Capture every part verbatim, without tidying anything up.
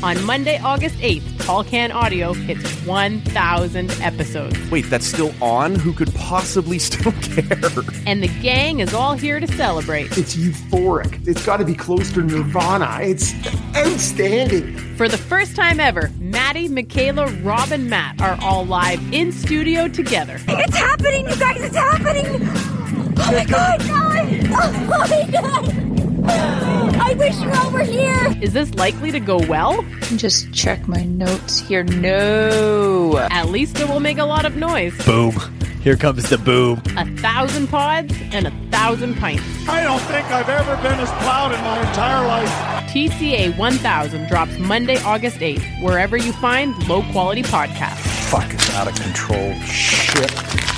On Monday, August eighth, Tall Can Audio hits one thousand episodes. Wait, that's still on? Who could possibly still care? And the gang is all here to celebrate. It's euphoric. It's got to be close to Nirvana. It's outstanding. For the first time ever, Maddie, Michaela, Rob, and Matt are all live in studio together. It's happening, you guys! It's happening! Oh my god, guys! Oh my god! I wish you all were here! Is this likely to go well? Just check my notes here. No! At least it will make a lot of noise. Boom. Here comes the boom. A thousand pods and a thousand pints. I don't think I've ever been as proud in my entire life. T C A one thousand drops Monday, August eighth, wherever you find low-quality podcasts. Fuck, it's out of control. Shit.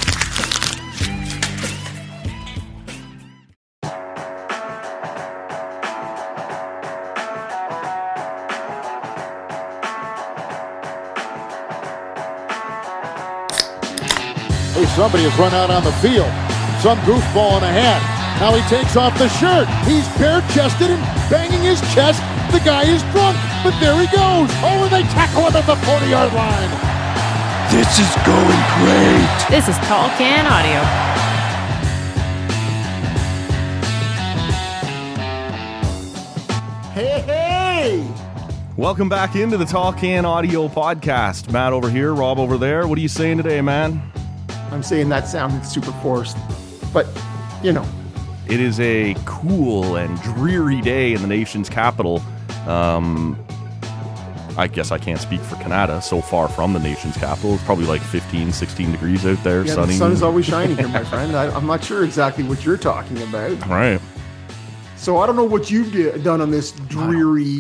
Hey, somebody has run out on the field. Some goofball in a hat. Now he takes off the shirt. He's bare-chested and banging his chest. The guy is drunk, but there he goes. Oh, and they tackle him at the forty-yard line. This is going great. This is Tall Can Audio. Hey, hey! Welcome back into the Tall Can Audio podcast. Matt over here, Rob over there. What are you saying today, man? I'm saying that sounded super forced, but, you know. It is a cool and dreary day in the nation's capital. Um, I guess I can't speak for Canada, so far from the nation's capital. It's probably like fifteen, sixteen degrees out there. Yeah, sunny. the sun is always shining here, my friend. I, I'm not sure exactly what you're talking about. Right. So I don't know what you've d- done on this dreary...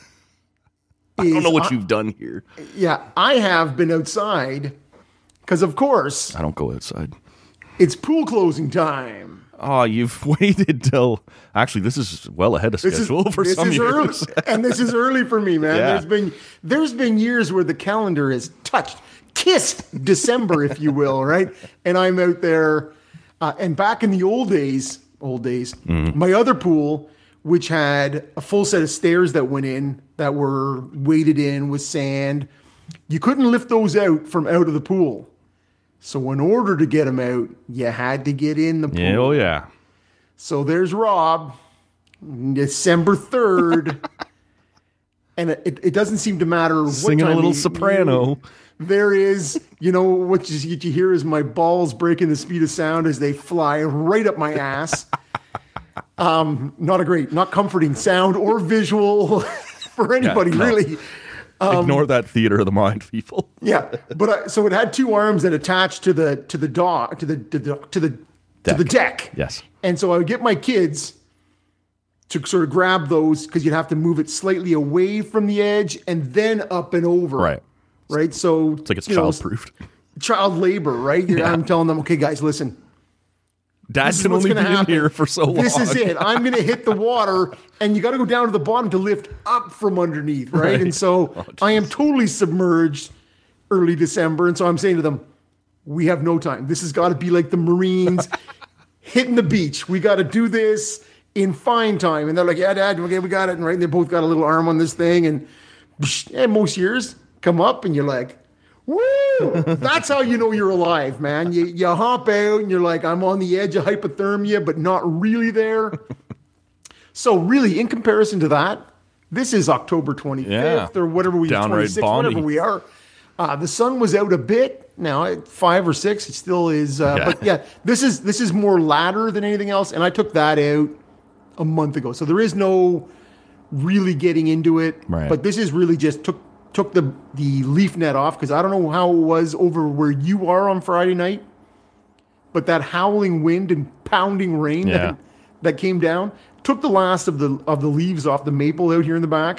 I don't know what I, you've done here. Yeah, I have been outside... Because, of course, I don't go outside. It's pool closing time. Oh, you've waited till... Actually, this is well ahead of schedule this is, for this some is years. Early, and this is early for me, man. Yeah. There's been there's been years where the calendar has touched, kissed December, if you will, right? And I'm out there. Uh, and back in the old days, old days, mm-hmm. my other pool, which had a full set of stairs that went in, that were weighted in with sand, you couldn't lift those out from out of the pool. So in order to get them out, you had to get in the pool. Yeah, oh, yeah. So there's Rob, December third, and it, it doesn't seem to matter what Singing time a little you, soprano. You, there is, you know, what you, you hear is my balls breaking the speed of sound as they fly right up my ass. um, not a great, not comforting sound or visual for anybody, yeah, no. really. Um, Ignore that theater of the mind, people. Yeah, but I, so it had two arms that attached to the to the dock to the to the to the, deck. to the deck. Yes, and so I would get my kids to sort of grab those because you'd have to move it slightly away from the edge and then up and over. Right, right. So it's like it's child-proofed. Child labor, right? Yeah. I'm telling them, okay, guys, listen. Dad can only be in here for so long. This is it. I'm going to hit the water, and you got to go down to the bottom to lift up from underneath, right? right. And so oh, I am totally submerged early December, and so I'm saying to them, we have no time. This has got to be like the Marines hitting the beach. We got to do this in fine time. And they're like, yeah, Dad, okay, we got it. And right, and they both got a little arm on this thing, and, and most years come up, and you're like, woo! That's how you know you're alive, man. You you hop out and you're like, I'm on the edge of hypothermia, but not really there. So really, in comparison to that, this is October twenty-fifth yeah. or whatever we are, twenty-sixth, whatever we are. Uh, the sun was out a bit. Now at five or six, it still is. Uh, yeah. But yeah, this is this is more latter than anything else. And I took that out a month ago, so there is no really getting into it. Right. But this is really just took. Took the, the leaf net off because I don't know how it was over where you are on Friday night, but that howling wind and pounding rain yeah. that, that came down took the last of the of the leaves off the maple out here in the back.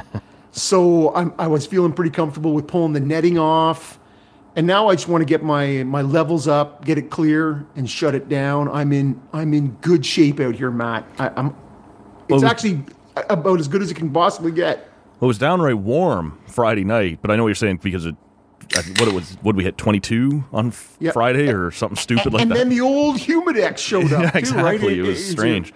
So I'm, I was feeling pretty comfortable with pulling the netting off, and now I just want to get my my levels up, get it clear, and shut it down. I'm in I'm in good shape out here, Matt. I, I'm. It's well, actually about as good as it can possibly get. Well, it was downright warm Friday night, but I know what you're saying because it, what it was, what did we hit twenty-two on yep. Friday or something stupid and, like and that? And then the old Humidex showed up yeah, too, exactly. right? It, it was it, strange.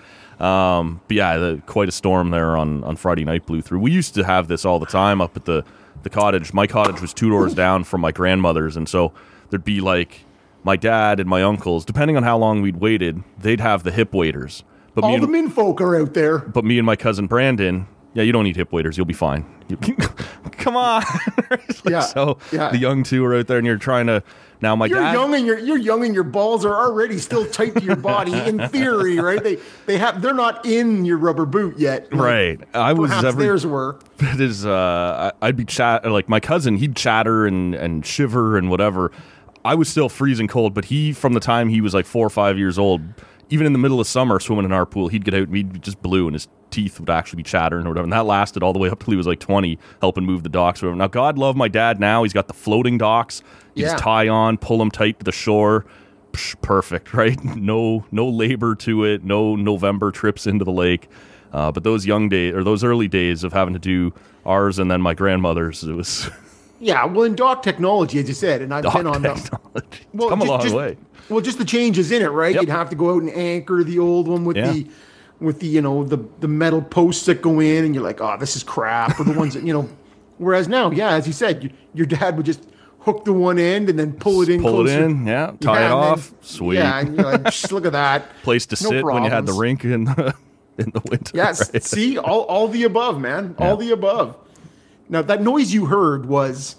Um, but yeah, the, quite a storm there on, on Friday night blew through. We used to have this all the time up at the, the cottage. My cottage was two doors down from my grandmother's, and so there'd be like my dad and my uncles, depending on how long we'd waited, they'd have the hip waders. But all me and, the men folk are out there. But me and my cousin Brandon, yeah, you don't need hip waders. You'll be fine. You, come on. like, yeah, so yeah. the young two are out there, and you're trying to. Now my you're dad, young and you're you're young and your balls are already still tight to your body in theory, right? They they have they're not in your rubber boot yet, like, right? I was perhaps every, theirs were. It is. Uh, I'd be chat like my cousin. He'd chatter and and shiver and whatever. I was still freezing cold, but he, from the time he was like four or five years old, even in the middle of summer swimming in our pool, he'd get out and he'd be just blue and his teeth would actually be chattering or whatever. And that lasted all the way up till he was like twenty, helping move the docks or whatever. Now, God love my dad now. He's got the floating docks. You yeah. just tie on, pull them tight to the shore. Psh, perfect, right? No no labor to it. No November trips into the lake. Uh, but those young days, or those early days of having to do ours and then my grandmother's, it was... Yeah, well, in dock technology, as you said, and I've dock been on them. Well, come just, a long just, way. Well, just the changes in it, right? Yep. You'd have to go out and anchor the old one with yeah. the, with the you know the the metal posts that go in, and you're like, oh, this is crap, or the ones that you know. Whereas now, yeah, as you said, you, your dad would just hook the one end and then pull it in. Pull closer. it in, yeah. Tie yeah, it off. Then, Sweet. Yeah, and you're like, just look at that. Place to no sit problems. when you had the rink in the in the winter. Yes, right? see, all all the above, man, all yeah. the above. Now that noise you heard was.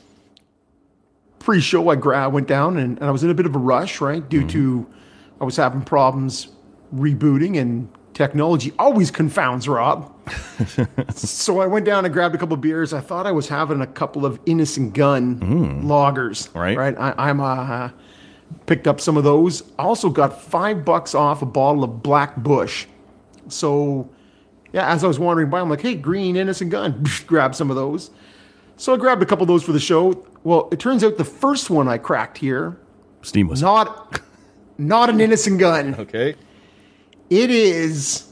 Pre-show, I gra- went down and, and I was in a bit of a rush, right? Due mm-hmm. to I was having problems rebooting and technology always confounds Rob. So I went down and grabbed a couple of beers. I thought I was having a couple of Innocent Gun mm. lagers, right? Right. I, I'm uh, picked up some of those. I also got five bucks off a bottle of Black Bush. So yeah, as I was wandering by, I'm like, hey, green Innocent Gun, grab some of those. So I grabbed a couple of those for the show. Well, it turns out the first one I cracked here, Steam was not, not an Innocent Gun. Okay. It is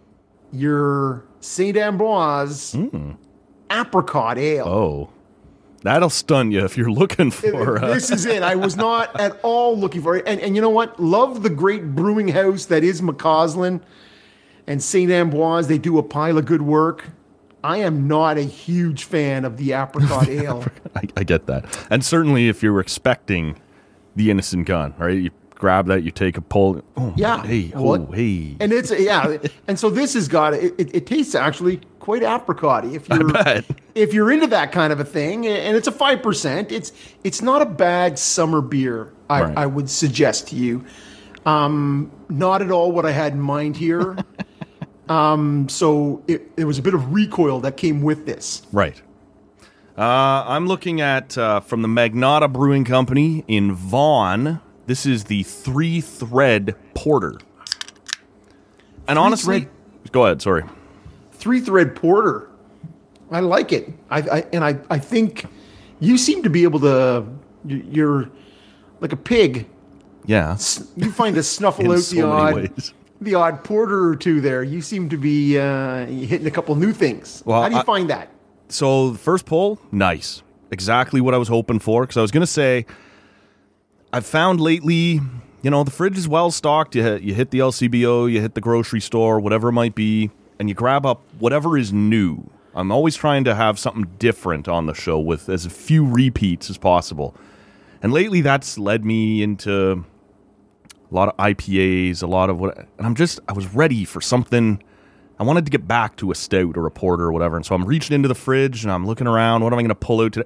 your Saint Ambroise mm. apricot ale. Oh, that'll stun you if you're looking for it. Uh... This is it. I was not at all looking for it. And, and you know what? Love the great brewing house that is McCausland and Saint Ambroise. They do a pile of good work. I am not a huge fan of the apricot ale. I, I get that. And certainly if you're expecting the Innocent Gun, right? You grab that, you take a pull. Oh, yeah. Hey, what? oh, hey. And it's, yeah. And so this has got, it, it, it tastes actually quite apricot-y. If you're, I bet. If you're into that kind of a thing, and it's a five percent, it's it's not a bad summer beer, I, right. I would suggest to you. Um, not at all what I had in mind here. Um, so it, there was a bit of recoil that came with this. Right. Uh, I'm looking at, uh, from the Magnata Brewing Company in Vaughan, this is the Three Thread Porter. And three honestly, thread, go ahead, sorry. Three Thread Porter. I like it. I, I and I, I think you seem to be able to, you're like a pig. Yeah. You find to snuffle out so the odd... ways. The odd porter or two there. You seem to be uh, hitting a couple new things. Well, how do you I, find that? So the first pull, nice. Exactly what I was hoping for. Because I was going to say, I've found lately, you know, the fridge is well stocked. You hit, you hit the L C B O, you hit the grocery store, whatever it might be, and you grab up whatever is new. I'm always trying to have something different on the show with as few repeats as possible. And lately that's led me into... a lot of I P As, a lot of what, and I'm just, I was ready for something. I wanted to get back to a stout or a porter or whatever. And so I'm reaching into the fridge and I'm looking around. What am I going to pull out today?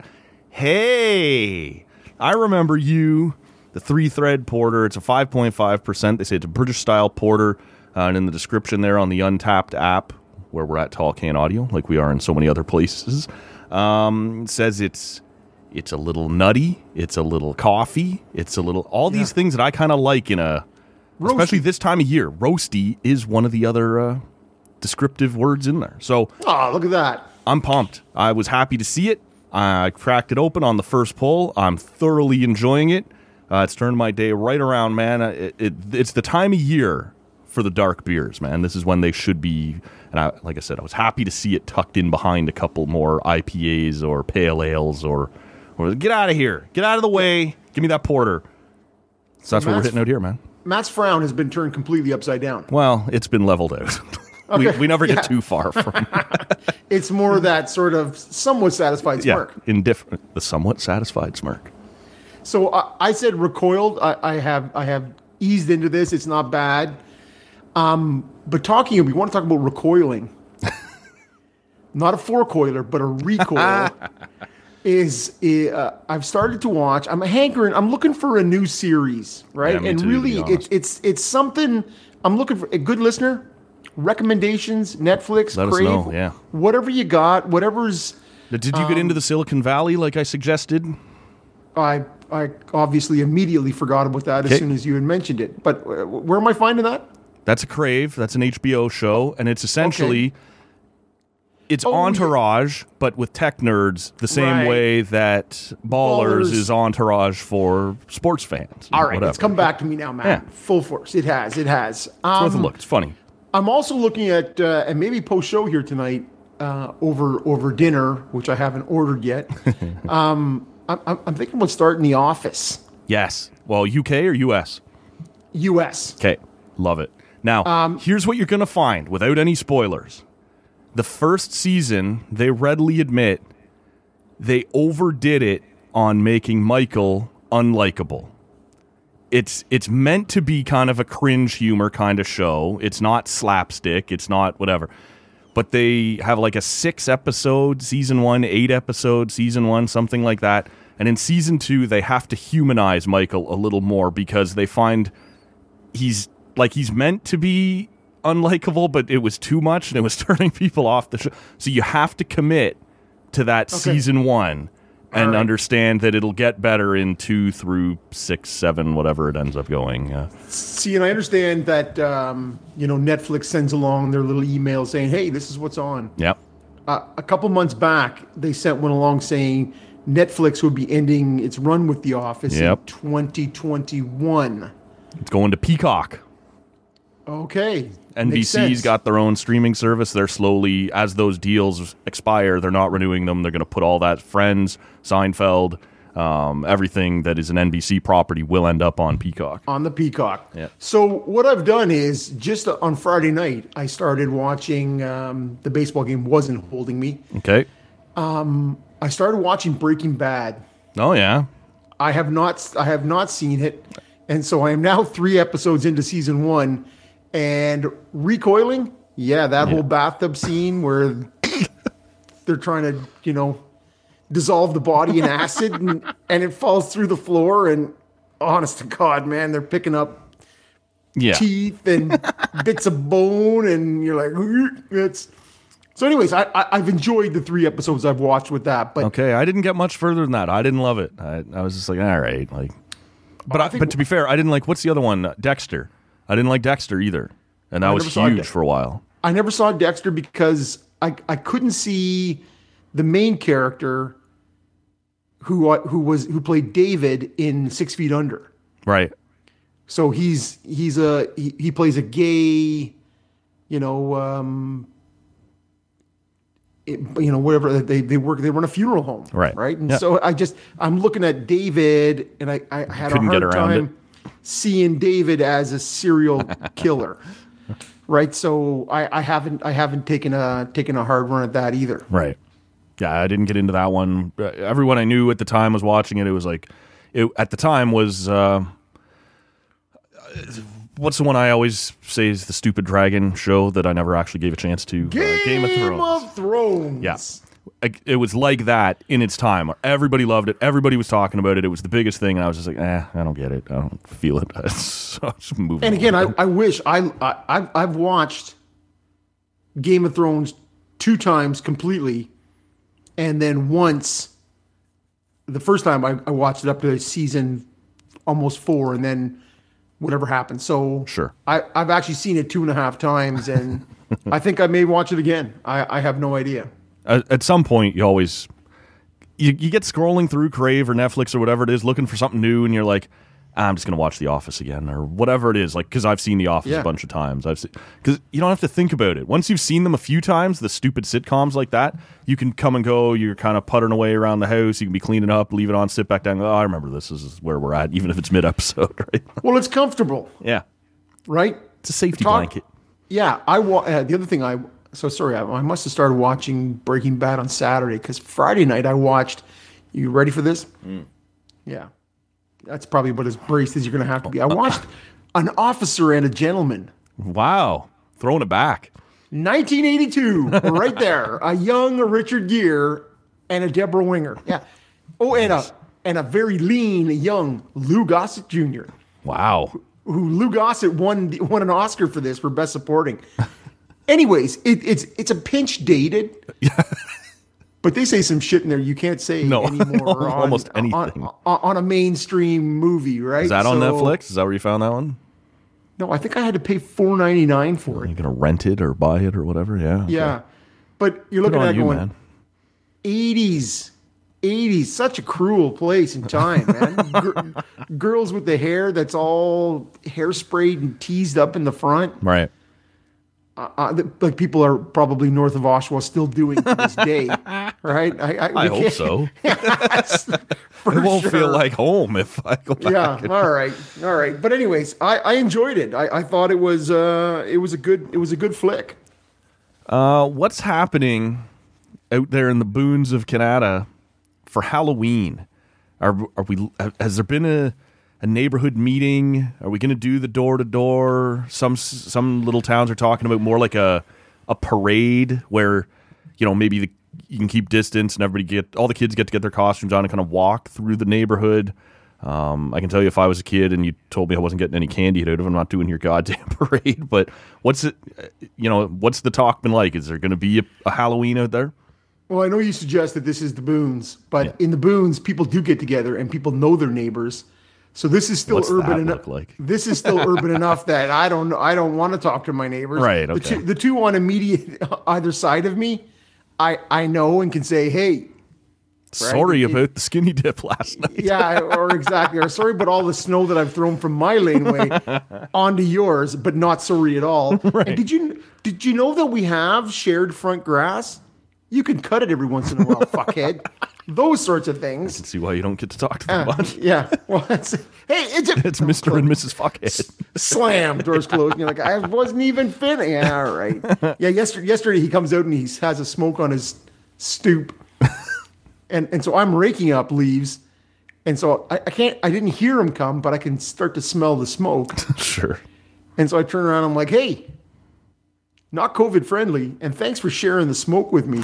Hey, I remember you, the Three Thread Porter. It's a five point five percent. They say it's a British style porter. Uh, and in the description there on the Untapped app, where we're at Tall Can Audio, like we are in so many other places, um, it says it's, It's a little nutty. It's a little coffee. It's a little... All these yeah. things that I kind of like in a... Roasty. Especially this time of year. Roasty is one of the other uh, descriptive words in there. So... Oh, look at that. I'm pumped. I was happy to see it. I cracked it open on the first pull. I'm thoroughly enjoying it. Uh, it's turned my day right around, man. It, it, it's the time of year for the dark beers, man. This is when they should be... And I, like I said, I was happy to see it tucked in behind a couple more I P As or pale ales or... Or get out of here. Get out of the way. Give me that porter. So that's what we're hitting out here, man. Matt's frown has been turned completely upside down. Well, it's been leveled out. Okay. we, we never get Yeah. too far from It's more that sort of somewhat satisfied yeah, smirk. indifferent, the somewhat satisfied smirk. So I, I said recoiled. I, I have I have eased into this. It's not bad. Um, but talking, we want to talk about recoiling. Not a four-coiler, but a recoil. is uh, I've started to watch. I'm hankering. I'm looking for a new series, right? Yeah, me and too, to be really, it's honest. it's it's something. I'm looking for a good listener. Recommendations, Netflix, Let us Crave, know, yeah. whatever you got, whatever's. Now, did you Um, get into the Silicon Valley like I suggested? I I obviously immediately forgot about that Okay. as soon as you had mentioned it. But uh, where am I finding that? That's a Crave. That's an H B O show, and it's essentially Okay. it's Oh, Entourage, but with tech nerds, the same Right. way that Ballers, Ballers. is Entourage for sports fans. All right, whatever. it's come back to me now, Matt. Yeah. Full force. It has. It has. It's worth a Um, look. It's funny. I'm also looking at uh, and maybe post show here tonight uh, over over dinner, which I haven't ordered yet. um, I'm, I'm I'm thinking about starting The Office, Yes. Well, U K or U S? U S. Okay. Love it. Now, Um, here's what you're going to find without any spoilers. The first season, they readily admit they overdid it on making Michael unlikable. It's it's meant to be kind of a cringe humor kind of show. It's not slapstick. It's not whatever. But they have like a six episode season one, eight episode season one, something like that. And in season two, they have to humanize Michael a little more because they find he's like he's meant to be unlikable, but it was too much and it was turning people off the show. So you have to commit to that Okay. season one and All right. understand that it'll get better in two through six, seven, whatever it ends up going. Uh, See, and I understand that um, you know Netflix sends along their little email saying, "Hey, this is what's on." yep. Uh, a couple months back, they sent one along saying Netflix would be ending its run with The Office Yep. in twenty twenty-one. It's going to Peacock. Okay. N B Makes C's sense. got their own streaming service. They're slowly, as those deals expire, they're not renewing them. They're going to put all that Friends, Seinfeld, um, everything that is an N B C property will end up on Peacock. on the Peacock. Yeah. So what I've done is just on Friday night, I started watching um, the baseball game. Wasn't holding me. Okay. I started watching Breaking Bad. Oh, yeah. I have not. I have not seen it, and so I am now three episodes into season one, and recoiling. Yeah, that whole bathtub scene where they're trying to, you know, dissolve the body in acid, and, and it falls through the floor. And honest to God, man, they're picking up Yeah. teeth and bits of bone, and you're like, "Ugh," it's. So, anyways, I, I I've enjoyed the three episodes I've watched with that, but Okay, I didn't get much further than that. I didn't love it. I, I was just like, all right, like. But I I think- but to be fair, I didn't like what's the other one? Uh, Dexter. I didn't like Dexter either, and that I was never saw huge Dex- for a while. I never saw Dexter because I I couldn't see the main character who uh, who was who played David in Six Feet Under. Right. So he's he's a he, he plays a gay, you know, um, it- you know, whatever they they work they run a funeral home, Right. Right, and Yeah. so I just I'm looking at David, and I I had a Couldn't hard get around time seeing David as a serial killer, right? So I, I haven't I haven't taken a taken a hard run at that either. Right. Yeah, I didn't get into that one. Uh, Everyone I knew at the time was watching it. It was like, it at the time was, uh, what's the one I always say is the stupid dragon show that I never actually gave a chance to? Game, uh, Game of Thrones. of Thrones. Yeah. Like, it was like that in its time. Everybody loved it. Everybody was talking about it. It was the biggest thing, and I was just like, eh, I don't get it. I don't feel it. So I'll just move And on. again, I, I wish I, I I've, I've watched Game of Thrones two times completely, and then once. The first time I, I watched it up to season almost four, and then whatever happened. So Sure. I, I've actually seen it two and a half times, and I think I may watch it again. I, I have no idea. At, at some point, you always you, you get scrolling through Crave or Netflix or whatever it is, looking for something new, and you're like, I'm just going to watch The Office again or whatever it is. Like, because I've seen The Office Yeah. a bunch of times. I've because you don't have to think about it. Once you've seen them a few times, the stupid sitcoms like that, you can come and go. You're kind of puttering away around the house. You can be cleaning up, leave it on, sit back down. Oh, I remember this. This is where we're at, even if it's mid episode, right? Well, it's comfortable, Yeah, right? it's a safety Talk- blanket. Yeah, I wa- uh, the other thing I so sorry I, I must have started watching Breaking Bad on Saturday because Friday night I watched. You ready for this? Mm. Yeah, that's probably about as braced as you're going to have to be. I watched An Officer and a Gentleman, Wow, throwing it back. nineteen eighty-two, right there. A young Richard Gere and a Deborah Winger. Yeah. Oh, and a and a very lean young Lou Gossett Junior Wow. who Lou Gossett won won an Oscar for this for Best Supporting. Anyways, it, it's it's a pinch dated, but they say some shit in there you can't say No, anymore. on, almost anything. on, on, on a mainstream movie, right? Is that on So- Netflix? Is that where you found that one? No, I think I had to pay four ninety nine for Are you it. gonna rent it or buy it or whatever? Yeah. okay. Yeah, but you're Good looking on at it you, going man. eighties. eighties, such a cruel place and time, man. Gir- girls with the hair that's all hairsprayed and teased up in the front. Right. Uh, th- like people are probably north of Oshawa still doing to this day, right? I, I, I we hope can't- so. for It won't sure. feel like home if I go back. Yeah. All right. All right. But anyways, I, I enjoyed it. I, I thought it was uh it was a good it was a good flick. Uh, what's happening out there in the boons of Canada for Halloween? Are are we? Has there been a a neighborhood meeting? Are we going to do the door to door? Some some little towns are talking about more like a a parade where, you know, maybe the, you can keep distance and everybody get all the kids get to get their costumes on and kind of walk through the neighborhood. Um, I can tell you if I was a kid and you told me I wasn't getting any candy out of it, I'm not doing your goddamn parade. But what's it? You know, what's the talk been like? Is there going to be a, a Halloween out there? Well, I know you suggest that this is the boons, but Yeah. in the boons, people do get together and people know their neighbors. So this is still What's urban that enough. look like? This is still urban enough that I don't know. I don't want to talk to my neighbors. Right, The okay. two, the two on immediate either side of me, I I know and can say, hey, Sorry It- about the skinny dip last night. yeah, or exactly, or sorry about all the snow that I've thrown from my laneway onto yours, but not sorry at all. And did you did you know that we have shared front grass? You can cut it every once in a while, fuckhead. Those sorts of things. See why you don't get to talk to them Uh, much. yeah. Well, it's, hey, it's a, It's Mister and Missus Fuckhead. Slam, doors closed. And you're like, I wasn't even finished. Yeah, all right. Yeah, yesterday, yesterday he comes out and he has a smoke on his stoop. And and so I'm raking up leaves. And so I, I can't, I didn't hear him come, but I can start to smell the smoke. Sure. And so I turn around and I'm like, hey, not COVID friendly. And thanks for sharing the smoke with me.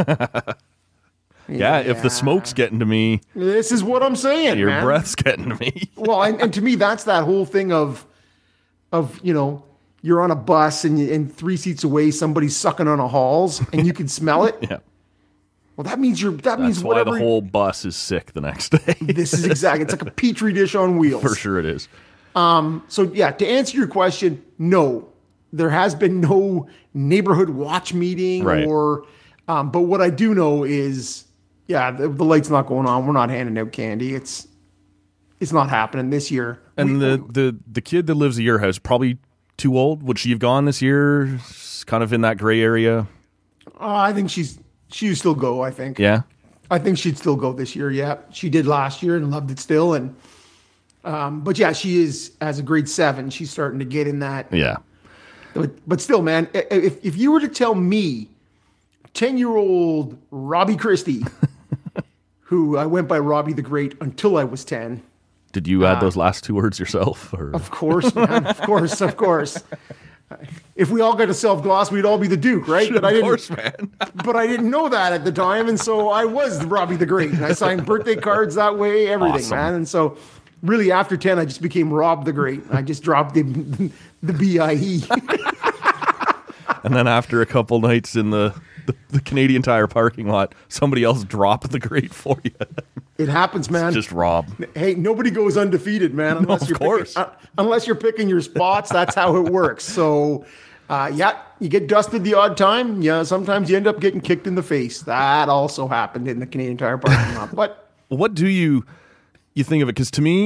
Yeah, if the smoke's getting to me, This is what I'm saying, your man. breath's getting to me. Well, and, and to me, that's that whole thing of, of you know, you're on a bus and, you, and three seats away, somebody's sucking on a halls, and you can smell it. Yeah. Well, that means you're. That means That's why whatever. the whole bus is sick the next day. This is exactly. It's like a petri dish on wheels. For sure it is. So yeah, to answer your question, no, there has been no neighborhood watch meeting Right. or. Um, but what I do know is, yeah, the, the light's not going on. We're not handing out candy. It's. It's not happening this year. And We- the, the, the kid that lives at your house, probably too old. Would she have gone this year? S- Kind of in that gray area. Uh, I think she's she would still go. I think. Yeah. I think she'd still go this year. Yeah, she did last year and loved it still. And um, but yeah, she is as a grade seven. She's starting to get in that. Yeah. But but still, man, i- if if you were to tell me, ten year old Robbie Christie, who I went by Robbie the Great until I was ten. Did you add those last two words yourself? Or? Of course, man. Of course, of course. If we all got a self gloss, we'd all be the Duke, right? But I of didn't. course, man. But I didn't know that at the time, and so I was Robbie the Great. And I signed birthday cards that way, everything, Awesome. man. And so, really, after ten, I just became Rob the Great. I just dropped the the B I E. And then after a couple nights in the, the, the Canadian Tire parking lot, somebody else dropped the grate for you. It happens, man. Just Rob. Hey, nobody goes undefeated, man. Unless of you're course. Picking, uh, unless you're picking your spots, that's how it works. So, uh, yeah, you get dusted the odd time. Yeah, sometimes you end up getting kicked in the face. That also happened in the Canadian Tire parking lot. But What do you you think of it? Because to me,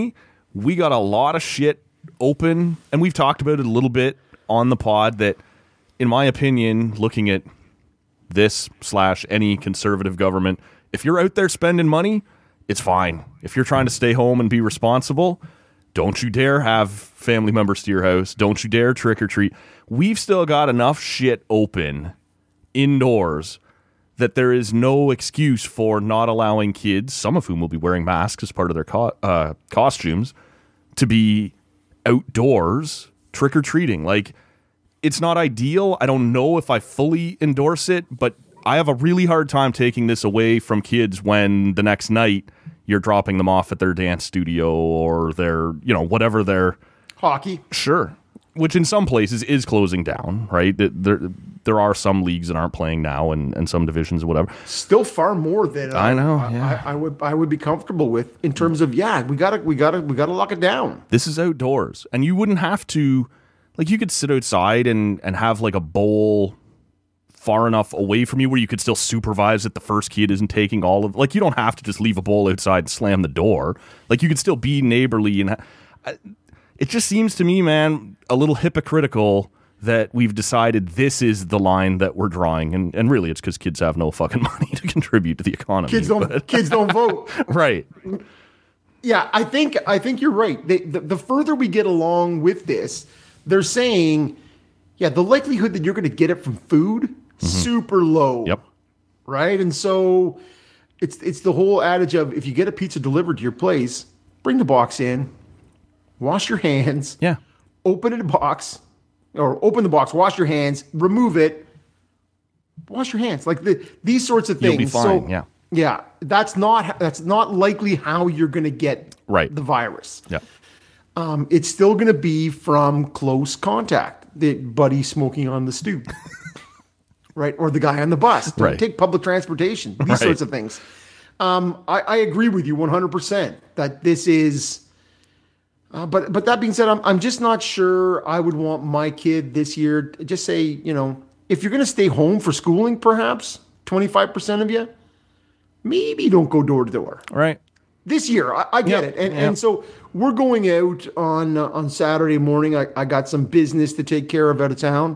we got a lot of shit open, and we've talked about it a little bit on the pod that, in my opinion, looking at this slash any conservative government, if you're out there spending money, it's fine. If you're trying to stay home and be responsible, don't you dare have family members to your house. Don't you dare trick or treat. We've still got enough shit open indoors that there is no excuse for not allowing kids, some of whom will be wearing masks as part of their co- uh, costumes, to be outdoors trick or treating. Like, it's not ideal. I don't know if I fully endorse it, but I have a really hard time taking this away from kids when the next night you're dropping them off at their dance studio or their, you know, whatever their hockey. Sure. Which in some places is closing down, right? There there are some leagues that aren't playing now and, and some divisions or whatever. Still far more than I know. I, yeah. I, I would I would be comfortable with in terms of yeah, we gotta we gotta we gotta lock it down. This is outdoors. And you wouldn't have to, like, you could sit outside and, and have like a bowl far enough away from you where you could still supervise that the first kid isn't taking all of, like, you don't have to just leave a bowl outside and slam the door. Like, you could still be neighborly. And ha- it just seems to me, man, a little hypocritical that we've decided this is the line that we're drawing. And and really it's because kids have no fucking money to contribute to the economy. Kids don't but. kids don't vote. Right. Yeah, I think I think you're right. They, the, the further we get along with this, they're saying, yeah, the likelihood that you're going to get it from food, mm-hmm. super low. Yep. Right? And so it's it's the whole adage of if you get a pizza delivered to your place, bring the box in, wash your hands. Yeah. Open the box, or open the box, wash your hands, remove it, wash your hands. Like the these sorts of things. You'll be fine, so, yeah. Yeah, that's not that's not likely how you're going to get right. the virus. Yeah. Um, it's still going to be from close contact. The buddy smoking on the stoop, right, or the guy on the bus. Don't right. take public transportation. These right. sorts of things. Um, I, I agree with you one hundred percent that this is. Uh, but but that being said, I'm I'm just not sure I would want my kid this year. To just say, you know, if you're going to stay home for schooling, perhaps twenty-five percent of you, maybe don't go door to door. Right. This year, I, I get yep. it, and yep. and so we're going out on uh, on Saturday morning. I, I got some business to take care of out of town,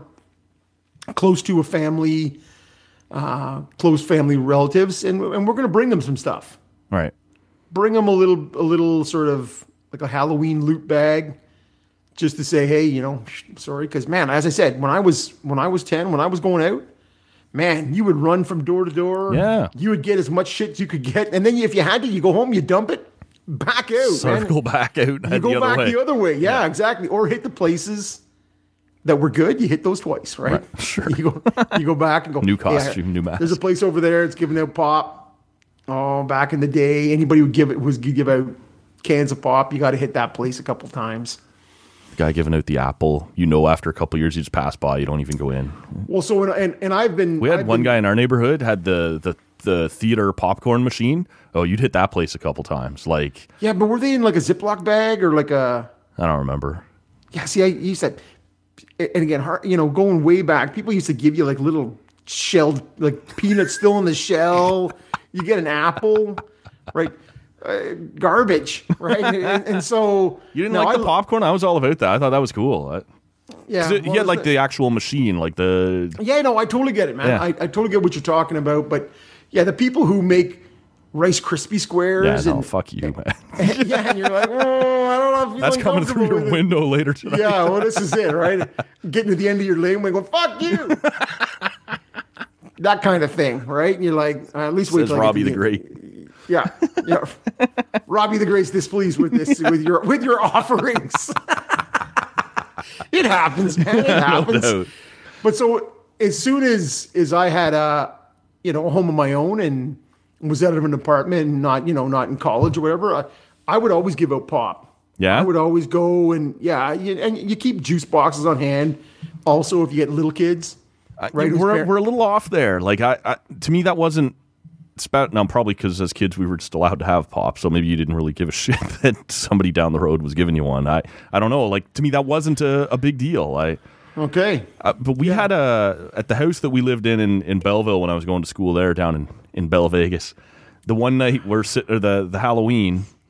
close to a family, uh, close family relatives, and and we're going to bring them some stuff. Right. Bring them a little a little sort of. Like a Halloween loot bag, just to say, hey, you know, sorry, because man, as I said, when I was when I was ten, when I was going out, man, you would run from door to door. Yeah, you would get as much shit as you could get, and then if you had to, you go home, you dump it, back out, circle man. back out. You the go other back way. the other way, yeah, yeah, exactly, or hit the places that were good. You hit those twice, right? right. Sure. You go, you go back and go. New costume, yeah, new mask. There's a place over there. It's giving out pop. Oh, back in the day, anybody would give it was give out. Cans of pop, you got to hit that place a couple times. The guy giving out the apple, you know, after a couple of years, you just pass by, you don't even go in. Well, so and and, and I've been. We had I've one been, guy in our neighborhood had the the the theater popcorn machine. Oh, you'd hit that place a couple times, like. Yeah, but were they in like a Ziploc bag or like a? I don't remember. Yeah, see, I used to, and again, you know, going way back, people used to give you like little shelled, like peanuts still in the shell. You get an apple, right? Uh, garbage, right? and, and so you didn't no, like the I, popcorn. I was all about that. I thought that was cool. I, yeah, it, he had like the actual machine, like the. Yeah, no, I totally get it, man. Yeah. I, I totally get what you're talking about. But yeah, the people who make Rice Krispie squares. Yeah, no, and, fuck you, man. And, yeah, and you're like, oh, I don't know. If you're That's coming through your window later tonight. Yeah, well, this is it, right? Getting to the end of your lane, we go, fuck you. That kind of thing, right? And you're like, uh, at least wait Says till Robbie the, the Great. Yeah, yeah. Robbie the Great's displeased with this, with your with your offerings. It happens, man. It happens. No But so as soon as as I had a you know a home of my own and was out of an apartment, and not you know not in college or whatever, I, I would always give out pop. Yeah, I would always go and yeah, you, and you keep juice boxes on hand. Also, if you get little kids, right? Uh, we're we're a little off there. Like I, I to me that wasn't. It's about now probably because as kids we were just allowed to have pop, so maybe you didn't really give a shit that somebody down the road was giving you one. I I don't know. Like to me that wasn't a, a big deal. I okay, uh, but we yeah. had a at the house that we lived in, in in Belleville when I was going to school there down in in Bell Vegas. The one night we're sitting or the the Halloween,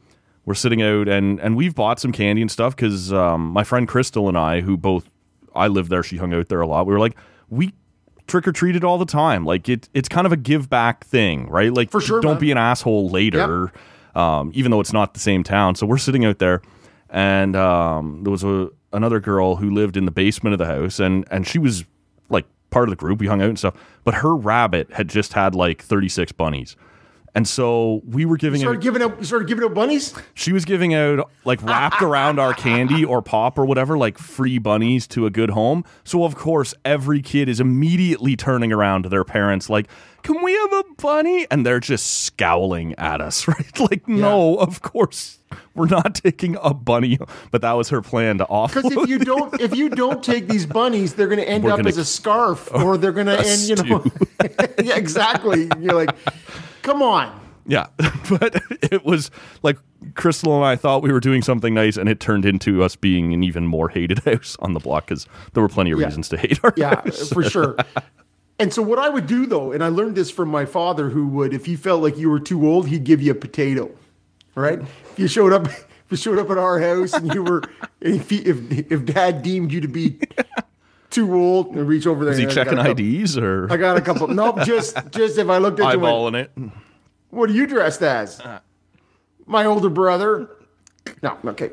we're sitting out, and and we've bought some candy and stuff because um, my friend Crystal and I, who both I lived there, she hung out there a lot. We were like, we trick or treated all the time. Like it, it's kind of a give back thing, right? Like, for sure, don't man. be an asshole later, yep. um, even though it's not the same town. So we're sitting out there, and um, there was a another girl who lived in the basement of the house, and and she was like part of the group. We hung out and stuff, but her rabbit had just had like thirty-six bunnies. And so we were giving you started out, giving out, you started giving out bunnies. She was giving out like wrapped around our candy or pop or whatever, like free bunnies to a good home. So of course, every kid is immediately turning around to their parents, like, "Can we have a bunny?" And they're just scowling at us, right? Like, yeah. No, of course we're not taking a bunny. But that was her plan to offload. Because if you don't, if you don't take these bunnies, they're going to end We're up gonna, as a scarf, or they're going to end, you know. Yeah, exactly. You're like, come on. Yeah, but it was like Crystal and I thought we were doing something nice, and it turned into us being an even more hated house on the block because there were plenty of yeah. reasons to hate our yeah, house. For sure. And so what I would do, though, and I learned this from my father, who would, if he felt like you were too old, he'd give you a potato, right? If you showed up, if you showed up at our house and you were, if he, if, if Dad deemed you to be too old, and reach over there. Is he and checking couple, I Ds or? I got a couple. Nope, just just if I looked at you, eyeballing it. What are you dressed as? Uh, My older brother. No, okay.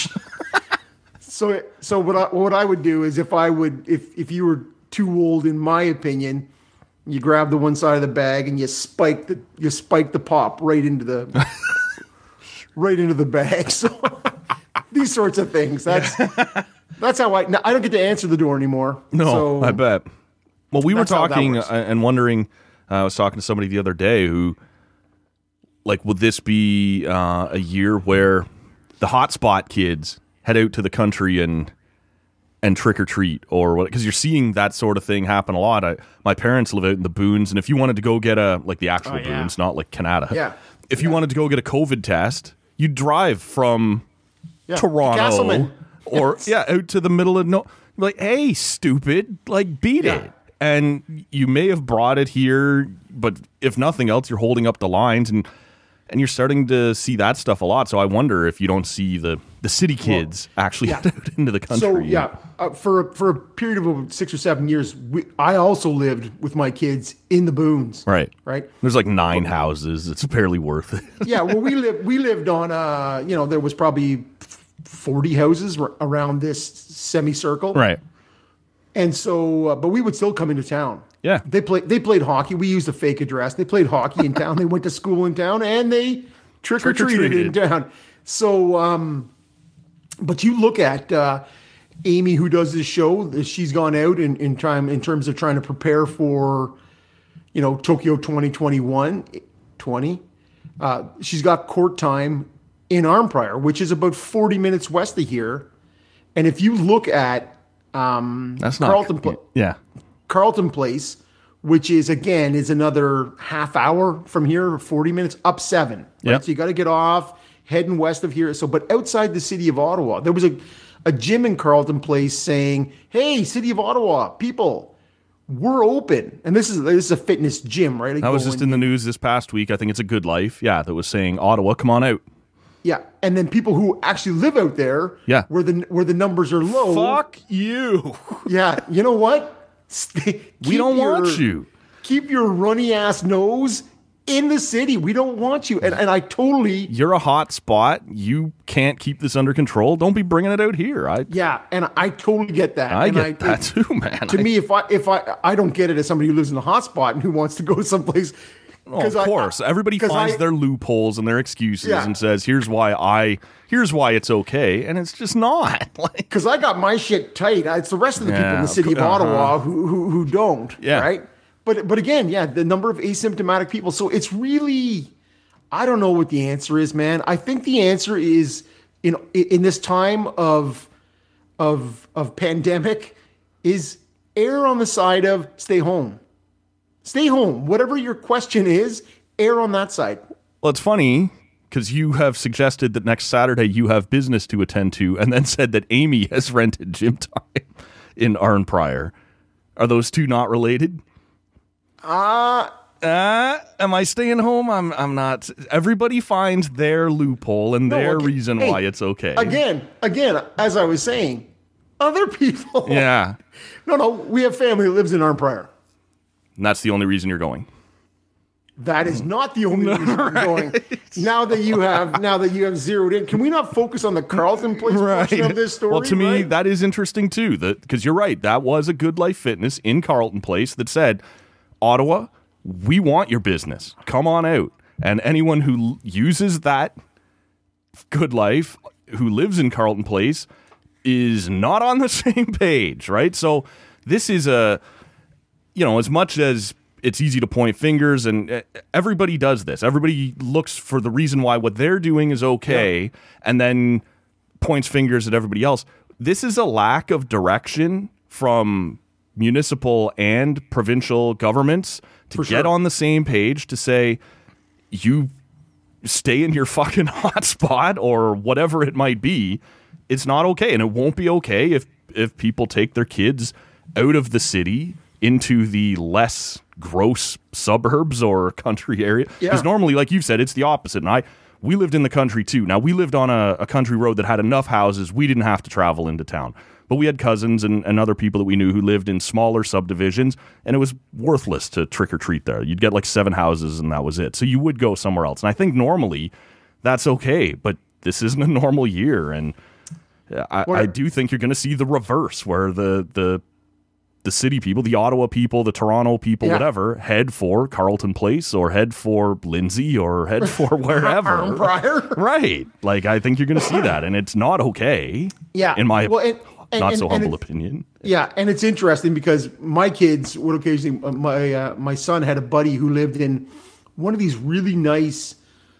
so, so what I what I would do is if I would if if you were too old, in my opinion, you grab the one side of the bag and you spike the you spike the pop right into the right into the bag. So these sorts of things. That's that's how I. I don't get to answer the door anymore. No, so I bet. Well, we were talking and wondering. Uh, I was talking to somebody the other day who. Like, would this be uh, a year where the hotspot kids head out to the country and and trick or treat, or what? Because you're seeing that sort of thing happen a lot. I, my parents live out in the boons, and if you wanted to go get a like the actual oh, yeah. boons, not like Canada, yeah. If you yeah. wanted to go get a COVID test, you'd drive from yeah. Toronto or yes. yeah out to the middle of no. Like, hey, stupid, like beat yeah. it. And you may have brought it here, but if nothing else, you're holding up the lines and. And you're starting to see that stuff a lot. So I wonder if you don't see the, the city kids well, actually yeah. head out into the country. So, yeah, uh, for, for a period of over six or seven years, we, I also lived with my kids in the boons. Right. Right. There's like nine but, houses. It's barely worth it. Yeah. Well, we lived, we lived on, uh, you know, there was probably forty houses around this semicircle. Right. And so, uh, but we would still come into town. Yeah. They played they played hockey. We used a fake address. They played hockey in town. They went to school in town, and they trick-or-treated in town. So, um, but you look at uh, Amy, who does this show. She's gone out in, in, time, in terms of trying to prepare for, you know, Tokyo twenty twenty-one, twenty. Uh, she's got court time in Arnprior, which is about forty minutes west of here. And if you look at um, That's Carlton, not, yeah. Carlton Place, which is, again, is another half hour from here, forty minutes, up seven. Right? Yep. So you got to get off, heading west of here. So, but outside the city of Ottawa, there was a, a gym in Carlton Place saying, hey, city of Ottawa, people, we're open. And this is this is a fitness gym, right? Like that was just in the news this past week. I think it's a Good Life. Yeah, that was saying, Ottawa, come on out. Yeah, and then people who actually live out there, yeah. where the where the numbers are low. Fuck you. Yeah, you know what? Stay, we don't your, want you. Keep your runny ass nose in the city. We don't want you. And and I totally. You're a hot spot. You can't keep this under control. Don't be bringing it out here. I yeah, and I totally get that. I and get I, that too, man. To I, me, if I if I I don't get it as somebody who lives in a hot spot and who wants to go someplace. Oh, of course, I, everybody finds I, their loopholes and their excuses yeah. and says, "Here's why I, here's why it's okay," and it's just not. Because like, I got my shit tight. It's the rest of the yeah, people in the city of uh-huh. Ottawa who, who who don't. Yeah. Right. But but again, yeah, the number of asymptomatic people. So it's really, I don't know what the answer is, man. I think the answer is in in this time of of of pandemic is err on the side of stay home. Stay home. Whatever your question is, err on that side. Well, it's funny because you have suggested that next Saturday you have business to attend to and then said that Amy has rented gym time in Arnprior. Are those two not related? Uh, Uh, am I staying home? I'm I'm not. Everybody finds their loophole and No, their okay. reason Hey, why it's okay. Again, again, as I was saying, other people. Yeah. No, no, we have family that lives in Arm Prior. And that's the only reason you're going. That is not the only reason I'm going. Now that you have, now that you have zeroed in, can we not focus on the Carlton Place portion of this story? Well, to me, right? that is interesting too. That because you're right, that was a Good Life Fitness in Carlton Place that said, Ottawa, we want your business. Come on out. And anyone who l- uses that Good Life, who lives in Carlton Place, is not on the same page, right? So this is a, you know, as much as it's easy to point fingers, and everybody does this. Everybody looks for the reason why what they're doing is okay, yeah. and then points fingers at everybody else. This is a lack of direction from municipal and provincial governments to for get sure. on the same page to say, you stay in your fucking hot spot or whatever it might be. It's not okay, and it won't be okay if if people take their kids out of the city into the less gross suburbs or country area. Because Yeah. normally, like you've said, it's the opposite. And I, we lived in the country too. Now, we lived on a, a country road that had enough houses. We didn't have to travel into town. But we had cousins and, and other people that we knew who lived in smaller subdivisions, and it was worthless to trick or treat there. You'd get like seven houses and that was it. So you would go somewhere else. And I think normally that's okay, but this isn't a normal year. And I, I do think you're going to see the reverse, where the the the city people, the Ottawa people, the Toronto people, Yeah. whatever, head for Carlton Place or head for Lindsay or head for wherever. Arm Prior. Right. Like, I think you're going to see that, and it's not okay. Yeah. In my Well, and- and- not and- so and humble it- opinion. Yeah, and it's interesting because my kids would occasionally. uh, My uh, my son had a buddy who lived in one of these really nice,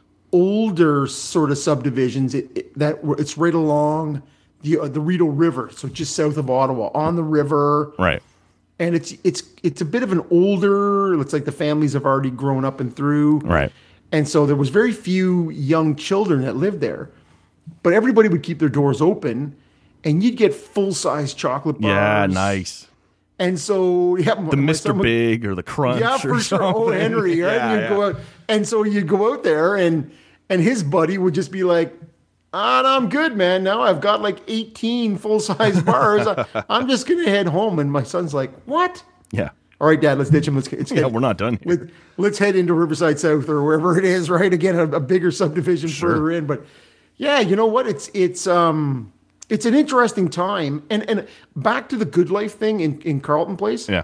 older sort of subdivisions. It, it, that were- it's right along the uh, the Rideau River, so just south of Ottawa, on the river. Right. And it's it's it's a bit of an older. Looks like the families have already grown up and through. Right. And so there was very few young children that lived there, but everybody would keep their doors open, and you'd get full size chocolate bars. Yeah, nice. And so, yeah, The Mister Big or the Crunch yeah, or for sure. something. Oh, Henry, right? Yeah, you'd yeah. go out, and so you'd go out there, and and his buddy would just be like, "Ah, no, I'm good, man. Now I've got like eighteen full size bars. I, I'm just gonna head home." And my son's like, "What? Yeah. All right, Dad, let's ditch him. Let's it's Yeah, we're not done here. Let, let's head into Riverside South or wherever it is. Right, again, a, a bigger subdivision Sure. further in. But yeah, you know what? It's it's um it's an interesting time. And and back to the Good Life thing in in Carlton Place. Yeah.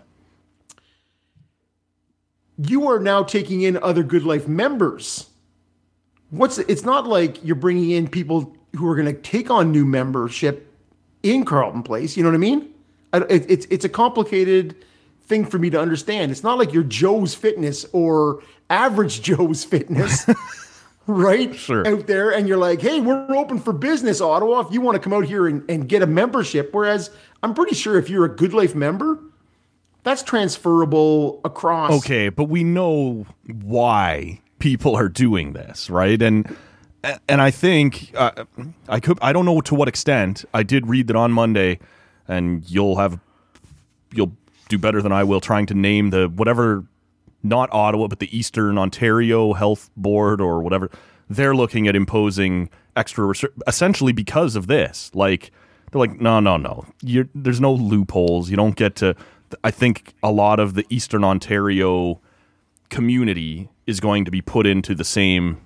You are now taking in other Good Life members. What's it's not like you're bringing in people who are going to take on new membership in Carlton Place. You know what I mean? I- It, it's it's a complicated thing for me to understand. It's not like you're Joe's Fitness or Average Joe's Fitness, right? Sure. Out there, and you're like, hey, we're open for business, Ottawa. If you want to come out here and, and get a membership, whereas I'm pretty sure if you're a Good Life member, that's transferable across. Okay, but we know why people are doing this, right? And and I think uh, I could I don't know to what extent. I did read that on Monday, and you'll have you'll do better than I will trying to name the whatever, not Ottawa, but the Eastern Ontario Health Board or whatever. They're looking at imposing extra restri- essentially because of this. Like they're like, no, no, no. You're, there's no loopholes. You don't get to. I think a lot of the Eastern Ontario community is going to be put into the same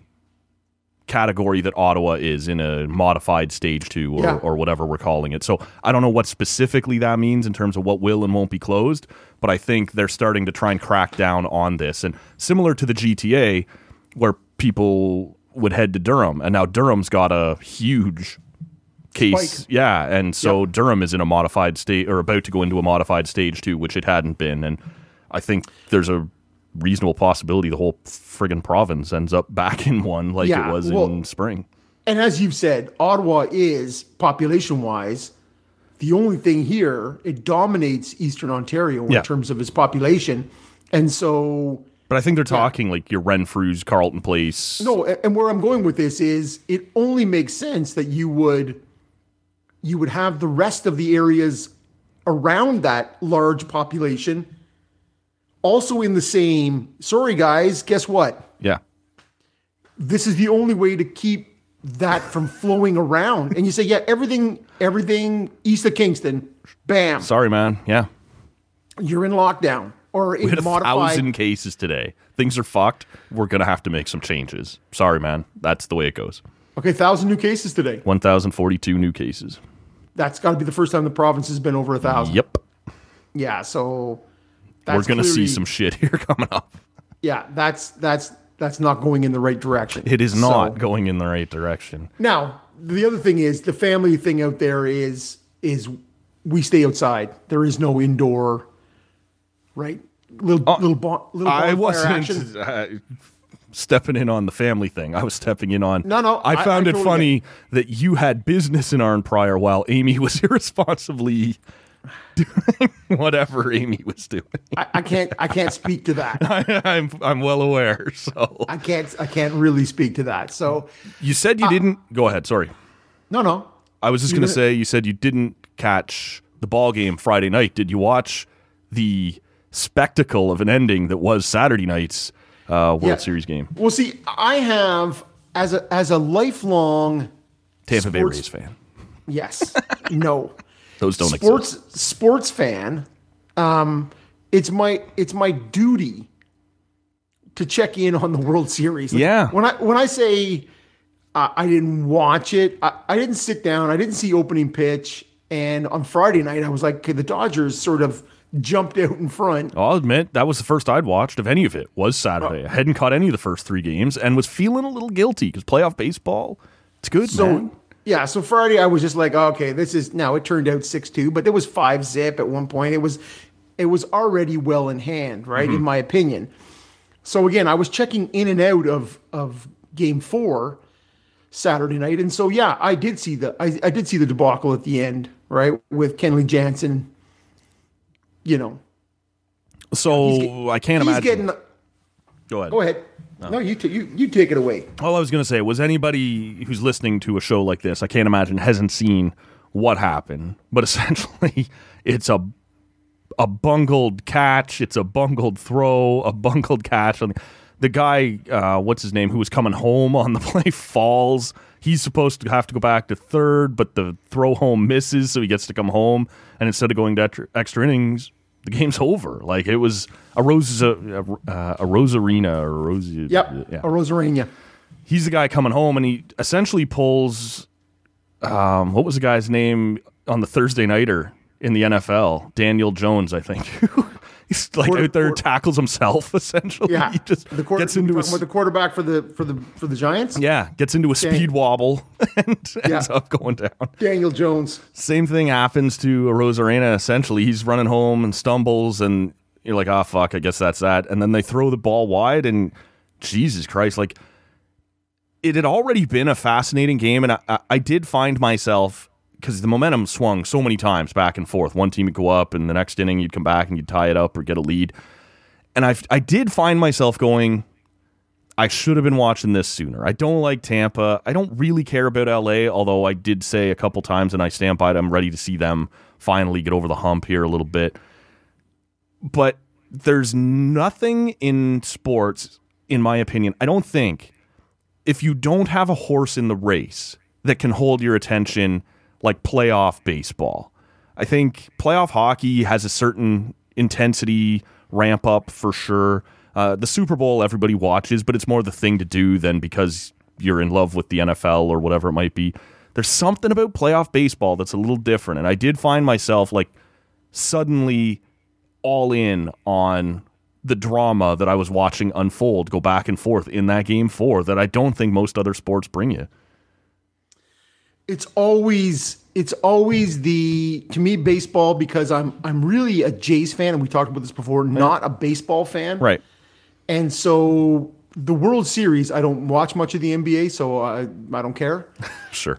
category that Ottawa is in a modified stage two or, Yeah. or whatever we're calling it. So I don't know what specifically that means in terms of what will and won't be closed, but I think they're starting to try and crack down on this. And similar to the G T A, where people would head to Durham, and now Durham's got a huge case. Spike. Yeah, and so Yep. Durham is in a modified state, or about to go into a modified stage two, which it hadn't been. And I think there's a reasonable possibility the whole friggin' province ends up back in one like Yeah, it was well- in spring. And as you've said, Ottawa is, population-wise, the only thing here. It dominates Eastern Ontario in Yeah. terms of its population. And so, But I think they're talking like your Renfrews, Carlton Place. no, a- and where I'm going with this is it only makes sense that you would you would have the rest of the areas around that large population Also in the same, sorry guys, guess what? Yeah. This is the only way to keep that from flowing around. And you say, yeah, everything, everything east of Kingston, bam. Sorry, man. Yeah. You're in lockdown or in We had a modified. thousand cases today. Things are fucked. We're going to have to make some changes. Sorry, man. That's the way it goes. Okay, thousand new cases today. one thousand forty-two new cases. That's got to be the first time the province has been over a thousand. Yep. Yeah, so that's We're going to see clearly- some shit here coming up. Yeah, that's that's that's not going in the right direction. It is not So- going in the right direction. Now, the other thing is the family thing out there is is we stay outside. There is no indoor, right? Little Uh, little bon, little I bonfire action. wasn't uh, stepping in on the family thing. I was stepping in on. No, no, I I- found I it totally funny that you had business in Arn Prior while Amy was irresponsibly doing whatever Amy was doing. I, I can't I can't speak to that. I, I'm I'm well aware. So I can't I can't really speak to that. So you said you didn't. Go ahead. Sorry. no no. I was just You going to didn't- say, you said you didn't catch the ball game Friday night. Did you watch the spectacle of an ending that was Saturday night's uh, World Yeah. Series game? Well, see, I have as a as a lifelong Tampa Bay sports- Rays fan. yes no. Those don't sports exist. sports fan, um, it's my it's my duty to check in on the World Series. Like, Yeah. When I when I say uh, I didn't watch it, I, I didn't sit down. I didn't see opening pitch. And on Friday night, I was like, okay, the Dodgers sort of jumped out in front. I'll admit that was the first I'd watched of any of it. Was Saturday. I hadn't caught any of the first three games and was feeling a little guilty because playoff baseball, it's good, So man. yeah, so Friday I was just like, okay, this is now it turned out six two, but there was five zip at one point. It was it was already well in hand, right? Mm-hmm. In my opinion. So again, I was checking in and out of of game four Saturday night. And so yeah, I did see the I, I did see the debacle at the end, right? With Kenley Jansen. You know. So He's I can't he's imagine. getting Go ahead. Go ahead. No, you, t- you you take it away. All I was going to say was anybody who's listening to a show like this, I can't imagine, hasn't seen what happened. But essentially, it's a a bungled catch, it's a bungled throw, a bungled catch. The guy, uh, what's his name, who was coming home on the play falls. He's supposed to have to go back to third, but the throw home misses, so he gets to come home. And instead of going to extra, extra innings, the game's over. Like it was a Rose, a, a, a Rosarina or a Rose. Yep. Yeah. A Rosarina. He's the guy coming home, and he essentially pulls. Um, what was the guy's name on the Thursday nighter in the N F L? Daniel Jones, I think. He's like Quarter- out there, quarter- tackles himself. Essentially, Yeah. he just the quarter, gets into a with the quarterback for the for the for the Giants. yeah, gets into a speed wobble and Yeah. ends up going down. Daniel Jones. Same thing happens to a Rosarena. Essentially, he's running home and stumbles, and you're like, "Oh fuck, I guess that's that." And then they throw the ball wide, and Jesus Christ, like it had already been a fascinating game, and I, I, I did find myself because the momentum swung so many times back and forth. One team would go up, and the next inning you'd come back and you'd tie it up or get a lead. And I I did find myself going, I should have been watching this sooner. I don't like Tampa. I don't really care about L A, although I did say a couple times, and I stand by it, I'm ready to see them finally get over the hump here a little bit. But there's nothing in sports, in my opinion, I don't think, if you don't have a horse in the race that can hold your attention like playoff baseball. I think playoff hockey has a certain intensity ramp up for sure. Uh, the Super Bowl everybody watches, but it's more the thing to do than because you're in love with the N F L or whatever it might be. There's something about playoff baseball that's a little different, and I did find myself like suddenly all in on the drama that I was watching unfold, go back and forth in that game four that I don't think most other sports bring you. It's always it's always the to me baseball because I'm I'm really a Jays fan, and we talked about this before, not a baseball fan. Right. And so the World Series, I don't watch much of the N B A, so I I don't care. Sure.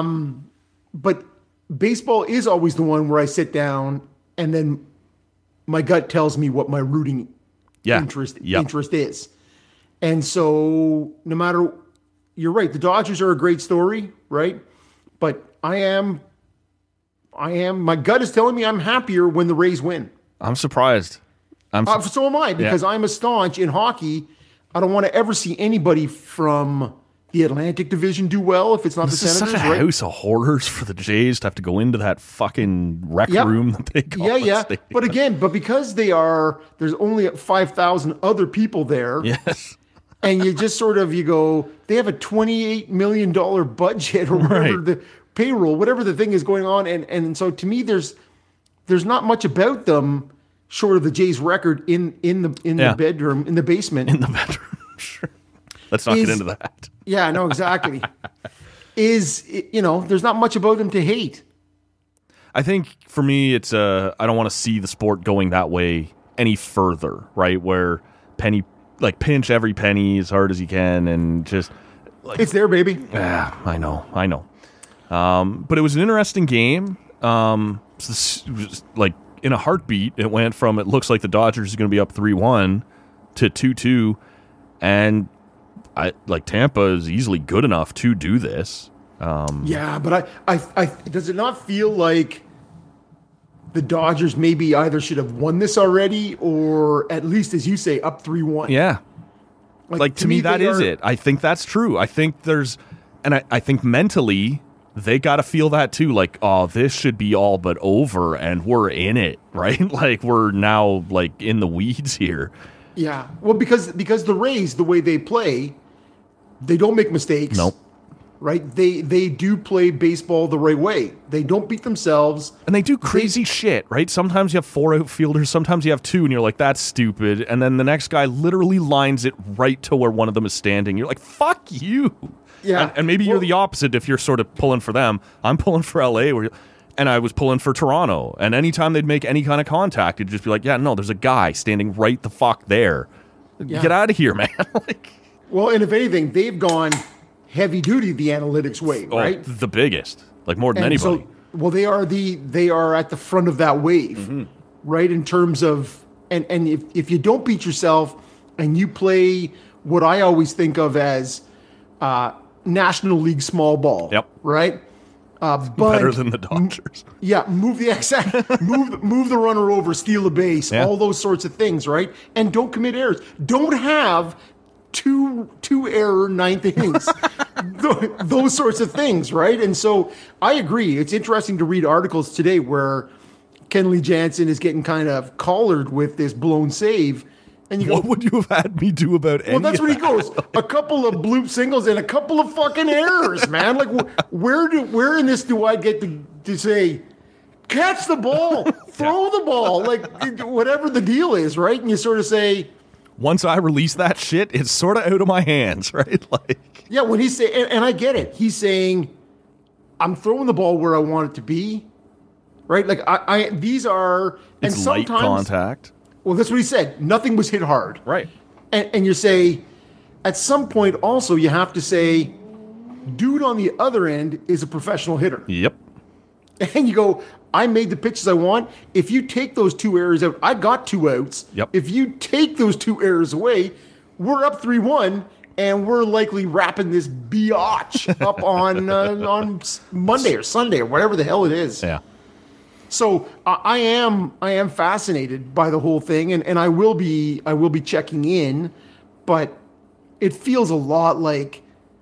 But baseball is always the one where I sit down and then my gut tells me what my rooting yeah. interest Yep. interest is. And so no matter you're right, the Dodgers are a great story, right? But I am I am my gut is telling me I'm happier when the Rays win. I'm surprised. I'm uh, so am I, because yeah. I'm a staunch in hockey. I don't want to ever see anybody from the Atlantic Division do well if it's not this the Senators. This is such a right? house of horrors for the Jays to have to go into that fucking rec yep. room that they call Yeah, yeah. stadium. But again, but because they are, there's only five thousand other people there. Yes. And you just sort of, you go, they have a twenty-eight million dollars budget or whatever right. the payroll, whatever the thing is going on. And, and so to me, there's, there's not much about them short of the Jays record in, in the, in yeah. the bedroom, in the basement. In the bedroom. Sure. Let's not is, get into that. Yeah, no, exactly. is, you know, there's not much about them to hate. I think for me, it's uh, I don't want to see the sport going that way any further, right? Where penny, like pinch every penny as hard as you can and just. Like, it's there, baby. Yeah, I know, I know. Um, but it was an interesting game. Um, so this was like in a heartbeat, it went from it looks like the Dodgers are going to be up three one to two two. And I like Tampa is easily good enough to do this. Um, yeah, but I, I, I, does it not feel like the Dodgers maybe either should have won this already, or at least, as you say, up three one? Yeah, like, like to, to me, me that is are, it. I think that's true. I think there's, and I, I think mentally they got to feel that too. Like, oh, this should be all but over, and we're in it, right? Like we're now like in the weeds here. Yeah, well, because because the Rays, the way they play, they don't make mistakes. Nope. Right? They they do play baseball the right way. They don't beat themselves. And they do crazy they, shit, right? Sometimes you have four outfielders, sometimes you have two, and you're like, that's stupid. And then the next guy literally lines it right to where one of them is standing. You're like, fuck you. Yeah. And, and maybe well, you're the opposite if you're sort of pulling for them. I'm pulling for L A, where and I was pulling for Toronto. And anytime they'd make any kind of contact, it'd just be like, yeah, no, there's a guy standing right the fuck there. Yeah. Get out of here, man. like, well, and if anything, they've gone heavy duty the analytics way, right? Oh, the biggest, like more than and anybody. So, well, they are the they are at the front of that wave, mm-hmm. right? In terms of and and if if you don't beat yourself and you play what I always think of as uh, National League small ball, yep, right. Uh, but better than the Dodgers. M- yeah, move the exact move move the runner over, steal a base, yeah. all those sorts of things, right? And don't commit errors. Don't have two two error ninth innings. Those sorts of things, right? And so I agree. It's interesting to read articles today where Kenley Jansen is getting kind of collared with this blown save. And you what go, would you have had me do about any Well, that's what that? he goes. A couple of bloop singles and a couple of fucking errors, man. Like, where do where in this do I get to, to say, catch the ball, throw yeah. the ball, like whatever the deal is, right? And you sort of say, once I release that shit, it's sort of out of my hands, right? Like, yeah, when he's saying, and, and I get it. He's saying, I'm throwing the ball where I want it to be, right? Like, I, I these are it's and light sometimes, contact. Well, that's what he said. Nothing was hit hard. Right. And, and you say, at some point also, you have to say, dude on the other end is a professional hitter. Yep. And you go, I made the pitches I want. If you take those two errors out, I got two outs. Yep. If you take those two errors away, we're up three one, and we're likely wrapping this biatch up on uh, on Monday or Sunday or whatever the hell it is. Yeah. So uh, I am I am fascinated by the whole thing, and, and I will be I will be checking in, but it feels a lot like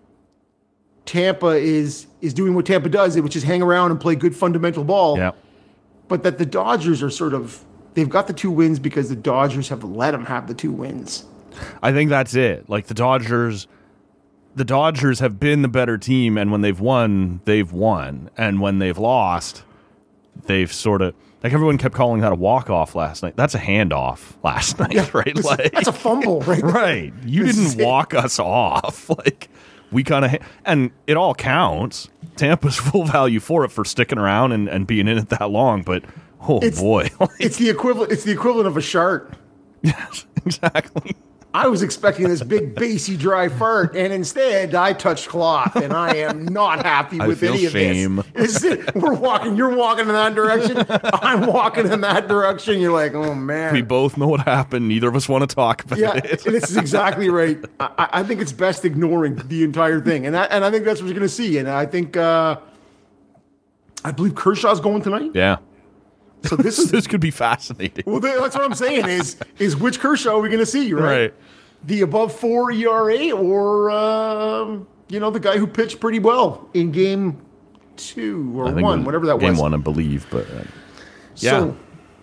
Tampa is is doing what Tampa does, which is hang around and play good fundamental ball. Yeah. But that the Dodgers are sort of they've got the two wins because the Dodgers have let them have the two wins. I think that's it. Like the Dodgers, the Dodgers have been the better team, and when they've won, they've won, and when they've lost, they've sort of like everyone kept calling that a walk off last night. That's a handoff last night, yeah, right? This, like that's a fumble, right? Right. You didn't walk us off. Like we kind of ha- and it all counts. Tampa's full value for it for sticking around and, and being in it that long, but oh it's, boy, it's the equivalent. It's the equivalent of a shark. Yes, exactly. I was expecting this big, bassy, dry fart, and instead I touched cloth, and I am not happy I with feel any shame. of this. It's, we're walking, you're walking in that direction, I'm walking in that direction. You're like, oh man. We both know what happened. Neither of us want to talk about yeah, it. This is exactly right. I, I think it's best ignoring the entire thing, and I, and I think that's what you're going to see. And I think, uh, I believe Kershaw's going tonight. Yeah. So this is this could be fascinating. well. That's what I'm saying. Is is which Kershaw are we going to see? Right? Right. The above four E R A, or um, you know, the guy who pitched pretty well in game two or I think it one, was whatever that game was. one, I believe. But uh, yeah, So,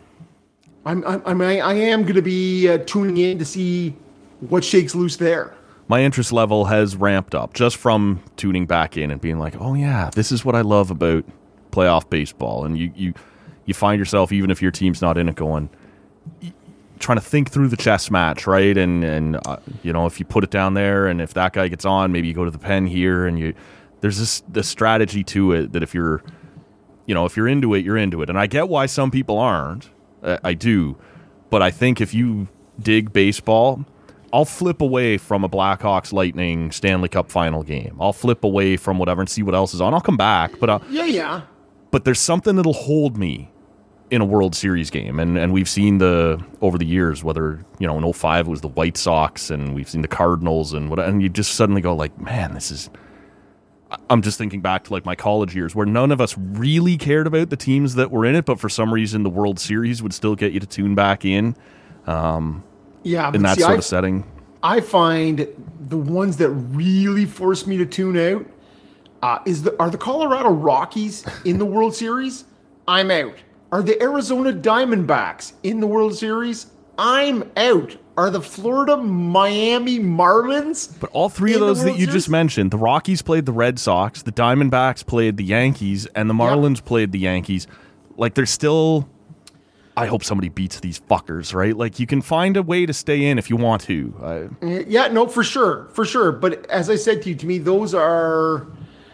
I'm, I'm, I'm I am going to be uh, tuning in to see what shakes loose there. my interest level has ramped up just from tuning back in and being like, oh yeah, this is what I love about playoff baseball. And you you you find yourself, even if your team's not in it, going trying to think through the chess match, right? And and uh, you know, if you put it down there, and if that guy gets on, maybe you go to the pen here, and you there's this this strategy to it that if you're you know if you're into it, you're into it. And I get why some people aren't. Uh, I do, but I think if you dig baseball, I'll flip away from a Blackhawks Lightning Stanley Cup final game. I'll flip away from whatever and see what else is on. I'll come back, but I'll, Yeah, yeah. but there's something that'll hold me in a World Series game. And and we've seen the over the years, whether, you know, in oh five it was the White Sox, and we've seen the Cardinals, and what, and you just suddenly go like, man, this is, I'm just thinking back to like my college years where none of us really cared about the teams that were in it, but for some reason the World Series would still get you to tune back in. Um, Yeah, in but that see, sort I, of setting. I find the ones that really force me to tune out uh, is the are the Colorado Rockies in the World Series. I'm out. Are the Arizona Diamondbacks in the World Series? I'm out. Are the Florida Miami Marlins? But all three of in the those that World you Series? just mentioned, the Rockies played the Red Sox, the Diamondbacks played the Yankees, and the Marlins played the Yankees. Like, they're still... I hope somebody beats these fuckers, right? Like, you can find a way to stay in if you want to. I, Yeah, no, for sure, for sure. But as I said to you, to me, those are,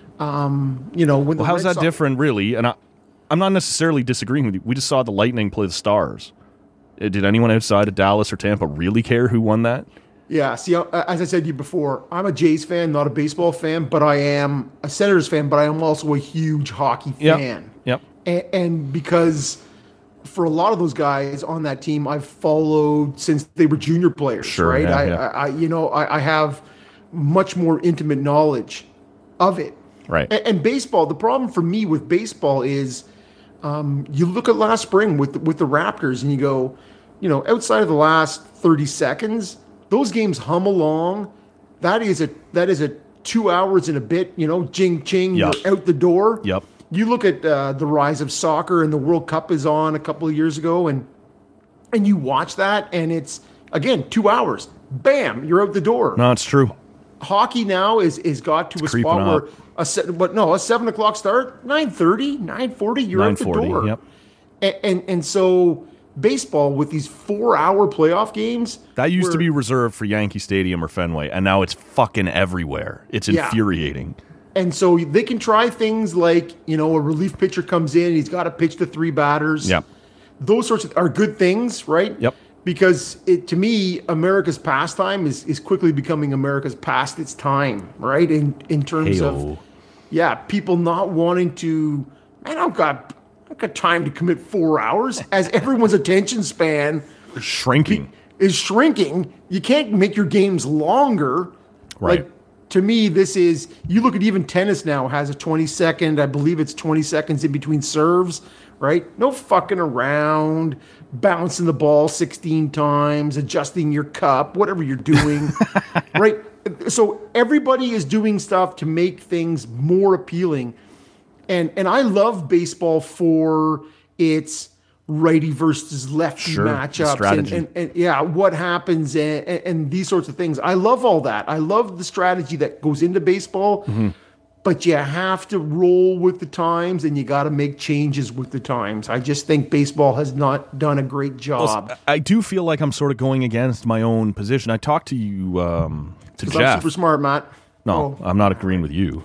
um, you know, when the well, how's Red that Sox- different, really? And I, I'm not necessarily disagreeing with you. We just saw the Lightning play the Stars. Uh, Did anyone outside of Dallas or Tampa really care who won that? Yeah, see, uh, as I said to you before, I'm a Jays fan, not a baseball fan, but I am a Senators fan, but I am also a huge hockey Yep. fan. Yep. And, and because for a lot of those guys on that team, I've followed since they were junior players, Sure, right? yeah, I, yeah. I, I, you know, I, I have much more intimate knowledge of it. Right. And, and baseball, the problem for me with baseball is um, you look at last spring with with the Raptors and you go, you know, outside of the last thirty seconds, those games hum along. That is a that is a two hours and a bit, you know, jing ching, Yep. you're out the door. Yep. You look at uh, the rise of soccer, and the World Cup is on a couple of years ago, and and you watch that, and it's again two hours. Bam, you're out the door. No, it's true. Hockey now is is got to It's a creeping spot up. where a se- but no a seven o'clock start, nine thirty, nine forty, you're out the nine forty, door. yep. And, and and so baseball with these four hour playoff games That used to where- be reserved for Yankee Stadium or Fenway, and now it's fucking everywhere. It's Yeah. infuriating. And so they can try things like, you know, a relief pitcher comes in, he's got to pitch to three batters. Yep. Those sorts of are good things, right? Yep. Because it to me, America's pastime is is quickly becoming America's past its time, right? In in terms Heyo. of yeah, people not wanting to. Man, I've got I've got time to commit four hours as everyone's attention span Shrinking. is shrinking. You can't make your games longer. Right. Like, to me, this is, you look at even tennis now has a twenty second, I believe it's twenty seconds in between serves, right? No fucking around, bouncing the ball sixteen times, adjusting your cup, whatever you're doing, right? So everybody is doing stuff to make things more appealing. And and I love baseball for its righty versus lefty Sure, the matchups and, strategy. and, and yeah, what happens and, and, and these sorts of things. I love all that. I love the strategy that goes into baseball, Mm-hmm. but you have to roll with the times and you got to make changes with the times. I just think baseball has not done a great job. Well, I do feel like I'm sort of going against my own position. I talked to you, um, to 'Cause I'm Jeff. super smart, Matt. No, Oh. I'm not agreeing with you.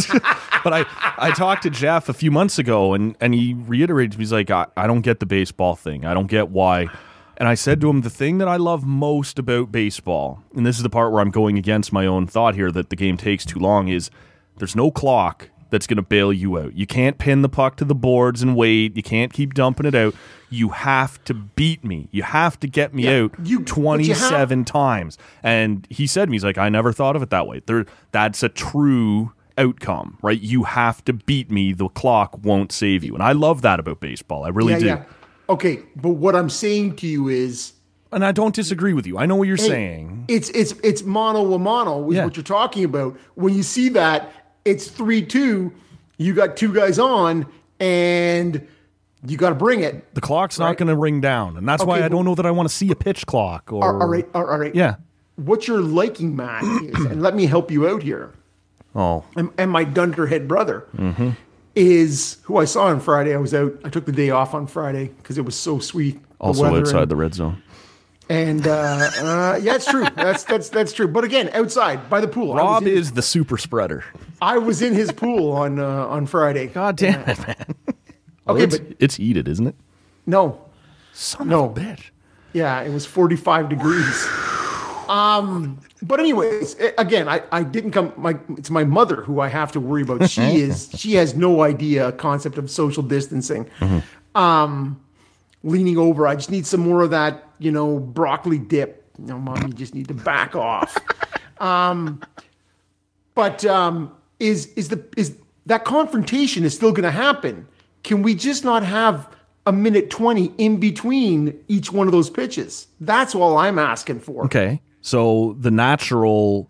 But I, I talked to Jeff a few months ago, and, and he reiterated, he's like, I, I don't get the baseball thing. I don't get why. And I said to him, the thing that I love most about baseball, and this is the part where I'm going against my own thought here that the game takes too long, is there's no clock that's going to bail you out. You can't pin the puck to the boards and wait. You can't keep dumping it out. You have to beat me. You have to get me Yeah, out you- but you twenty-seven have- times. And he said to me, he's like, I never thought of it that way. There, that's a true outcome, right? You have to beat me. The clock won't save you. And I love that about baseball. I really Yeah, do. yeah. okay, but what I'm saying to you is, and I don't disagree with you. I know what you're hey, saying. It's it's it's mono a mono is Yeah. what you're talking about. When you see that, it's three two. You got two guys on, and you got to bring it. The clock's right? not going to ring down, and that's Okay, why I but- don't know that I want to see a pitch clock. Or All right, all right. yeah. What you're liking, Matt, is, and let me help you out here. Oh, and, and my dunderhead brother is who I saw on Friday. I was out. I took the day off on Friday because it was so sweet. the also weather outside and, the red zone. And uh, uh, yeah, it's true. That's that's that's true. But again, outside by the pool. I was Rob in- is the super spreader. I was in his pool on uh, on Friday. God damn it, man. Okay, it's, but it's heated, isn't it? no, Son No. of a bitch. yeah, it was forty-five degrees. Um, but anyways, eh, again, I, I didn't come. My it's my mother who I have to worry about. She is she has no idea concept of social distancing. Um, leaning over, I just need some more of that, you know, broccoli dip. No, mom, you just need to back off. Um, but um, is is the is that confrontation is still going to happen? Can we just not have a minute twenty in between each one of those pitches? That's all I'm asking for. Okay. So the natural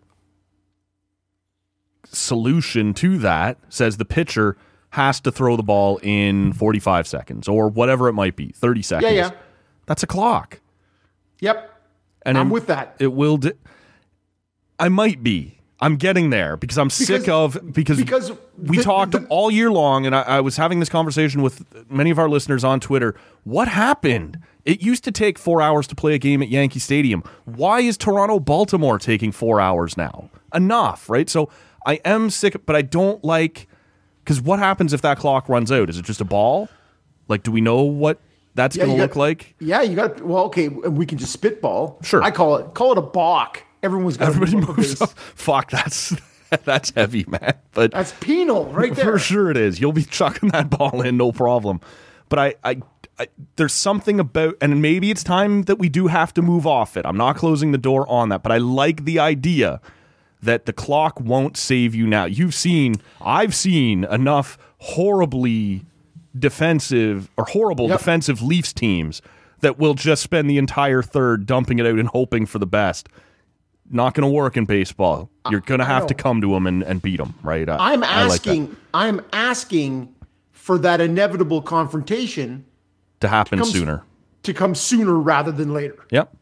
solution to that says the pitcher has to throw the ball in forty-five seconds or whatever it might be, thirty seconds. Yeah, yeah. That's a clock. Yep. And I'm it- with that. It will. Di- I might be. I'm getting there because I'm sick of because, because we the- talked the- all year long, and I, I was having this conversation with many of our listeners on Twitter. What happened? It used to take four hours to play a game at Yankee Stadium. Why is Toronto Baltimore taking four hours now? Enough, right? So I am sick, but I don't like because what happens if that clock runs out? Is it just a ball? Like, do we know what that's Yeah, going to you look got- like? Yeah, you got. Well, okay, we can just spitball. Sure. I call it call it a balk. Everyone's got Everybody to move up a moves base. up. Fuck, that's that's heavy, man. But That's penal right there. for sure it is. You'll be chucking that ball in, no problem. But I, I, I, there's something about, and maybe it's time that we do have to move off it. I'm not closing the door on that, but I like the idea that the clock won't save you now. You've seen, I've seen enough horribly defensive or horrible Yep. defensive Leafs teams that will just spend the entire third dumping it out and hoping for the best. Not going to work in baseball. You're going to I have to know. come to them and, and beat them, right? I, I'm I like that. asking. I'm asking for that inevitable confrontation to happen comes- sooner. to come sooner rather than later. Yep.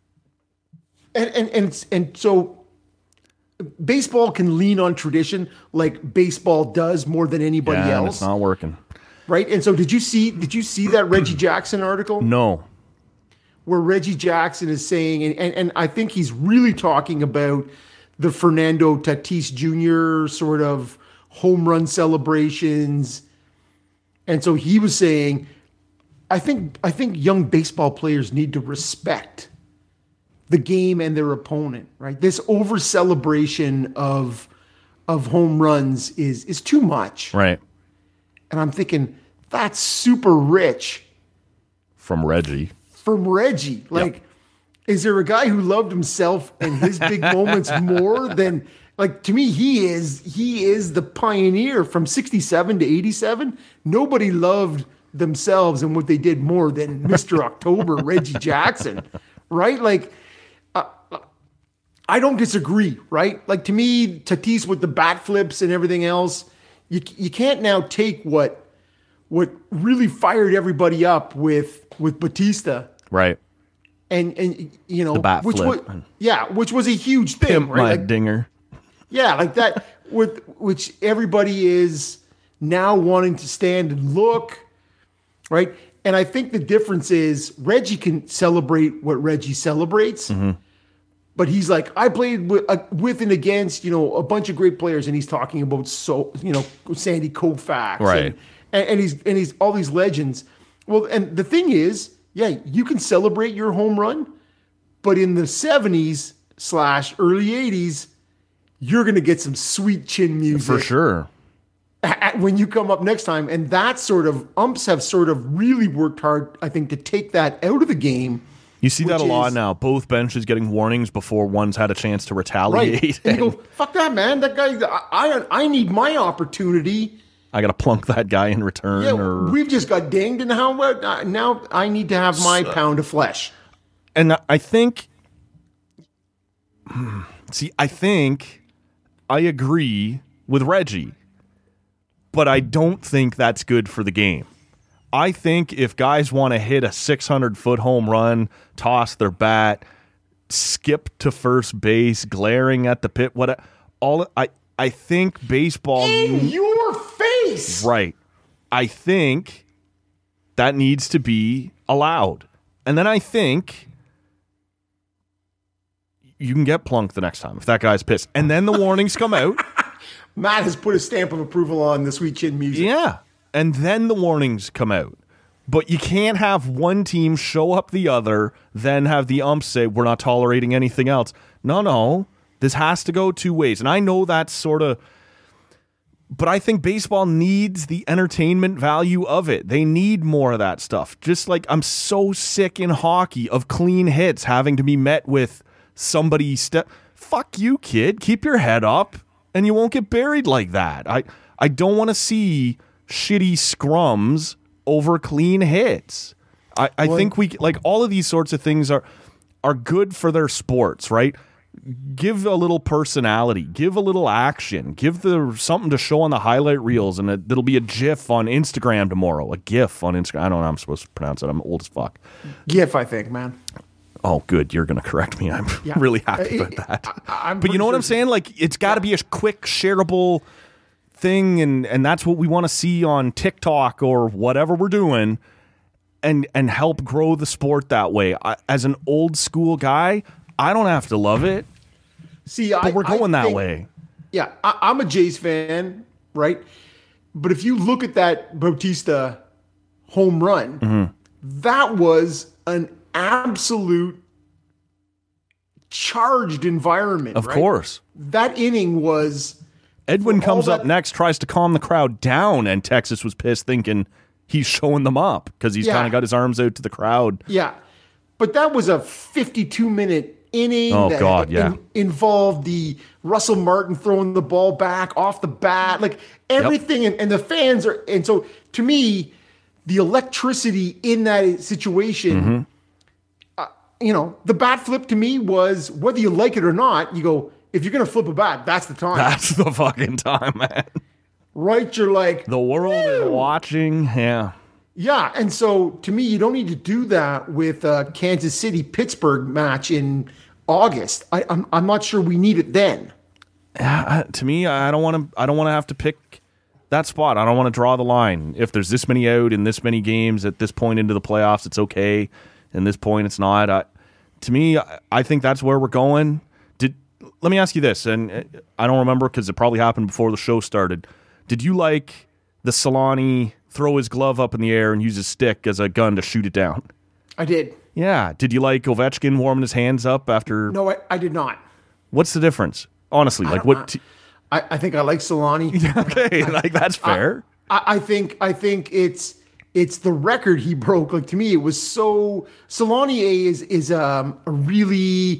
And and and it's- and so baseball can lean on tradition like baseball does more than anybody Yeah, and else, it's not working. right? And so did you see did you see that Reggie Jackson article No. where Reggie Jackson is saying, and, and, and I think he's really talking about the Fernando Tatis Junior sort of home run celebrations. And so he was saying, I think I think young baseball players need to respect the game and their opponent, right? This over celebration of of home runs is is too much. Right. And I'm thinking, that's super rich From Reggie. from Reggie. Like, is there a guy who loved himself and his big moments more than, like, to me, he is he is the pioneer from sixty-seven to eighty-seven. Nobody loved themselves and what they did more than Mister October, Reggie Jackson, right? Like, uh, I don't disagree, right? Like, to me, Tatis with the bat flips and everything else, you you can't now take what what really fired everybody up with with Batista Right. and and you know The bat which flip. was yeah, which was a huge thing, Pimp right? my Like, dinger. yeah, like that with which everybody is now wanting to stand and look, right? And I think the difference is Reggie can celebrate what Reggie celebrates. Mm-hmm. But he's like, I played with, uh, with and against, you know, a bunch of great players, and he's talking about so, you know, Sandy Koufax, Right. And, and, and he's and he's all these legends. Well, and the thing is, yeah, you can celebrate your home run, but in the seventies slash early eighties, you're gonna get some sweet chin music For sure. at- when you come up next time. And that sort of umps have sort of really worked hard, I think, to take that out of the game. You see that a Which lot is- now. Both benches getting warnings before one's had a chance to retaliate. Right. And you go, fuck that, man. That guy, I, I I need my opportunity I got to plunk that guy in return. Yeah, or we've just got dinged, and how about uh, now I need to have my So- pound of flesh. And I think, see, I think I agree with Reggie, but I don't think that's good for the game. I think if guys want to hit a six hundred foot home run, toss their bat, skip to first base, glaring at the pit, what all I I think baseball In your face. right. I think that needs to be allowed. And then I think you can get plunked the next time if that guy's pissed. And then the warnings come out. Matt has put a stamp of approval on the Sweet Chin music. Yeah. And then the warnings come out. But you can't have one team show up the other, then have the umps say, we're not tolerating anything else. No, no. This has to go two ways. And I know that's sort of... But I think baseball needs the entertainment value of it. They need more of that stuff. Just like I'm so sick in hockey of clean hits having to be met with somebody... Ste- Fuck you, kid. Keep your head up, and you won't get buried like that. I, I don't want to see shitty scrums over clean hits. I, I Well, think we like all of these sorts of things are are good for their sports, right? Give a little personality, give a little action, give the something to show on the highlight reels, and it, it'll be a GIF on Instagram tomorrow. A GIF on Instagram. I don't know how I'm supposed to pronounce it. I'm old as fuck. GIF, I think, man. Oh, good. You're going to correct me. I'm Yeah. really happy Uh, about that. I- I'm but you pretty know what sure- I'm saying? Like, it's got to be a quick, shareable thing, and and that's what we want to see on TikTok or whatever we're doing, and and help grow the sport that way. I, as an old school guy, I don't have to love it, See, but I, we're going I that think- way. Yeah, I, I'm a Jays fan, right? But if you look at that Bautista home run, Mm-hmm. that was an absolute charged environment. Of right? course. That inning was Edwin For all comes up that- next, tries to calm the crowd down, and Texas was pissed, thinking he's showing them up because he's Yeah. kind of got his arms out to the crowd. yeah, but that was a fifty-two minute inning. Oh, that God, yeah. in- involved the Russell Martin throwing the ball back off the bat, like everything, and, and the fans are. And so, to me, the electricity in that situation, Mm-hmm. uh, you know, the bat flip to me was whether you like it or not. You go, if you're gonna flip a bat, that's the time, That's the fucking time, man. right? You're like The world is "Woo!" watching. Yeah. Yeah, and so to me, you don't need to do that with a Kansas City Pittsburgh match in August. I, I'm I'm not sure we need it then. Uh, to me, I don't want to. I don't want to have to pick that spot. I don't want to draw the line. If there's this many out in this many games at this point into the playoffs, it's okay. And this point, it's not. I, to me, I, I think that's where we're going. Did let me ask you this, and uh, I don't remember because it probably happened before the show started. Did you like the Solani throw his glove up in the air and use his stick as a gun to shoot it down? I did. Yeah. Did you like Ovechkin warming his hands up after? No, I, I did not. What's the difference? Honestly, like what? T- I, I think I like Solani. okay, like that's fair. I, I think I think it's it's the record he broke. Like to me, it was so Solani is is um, a really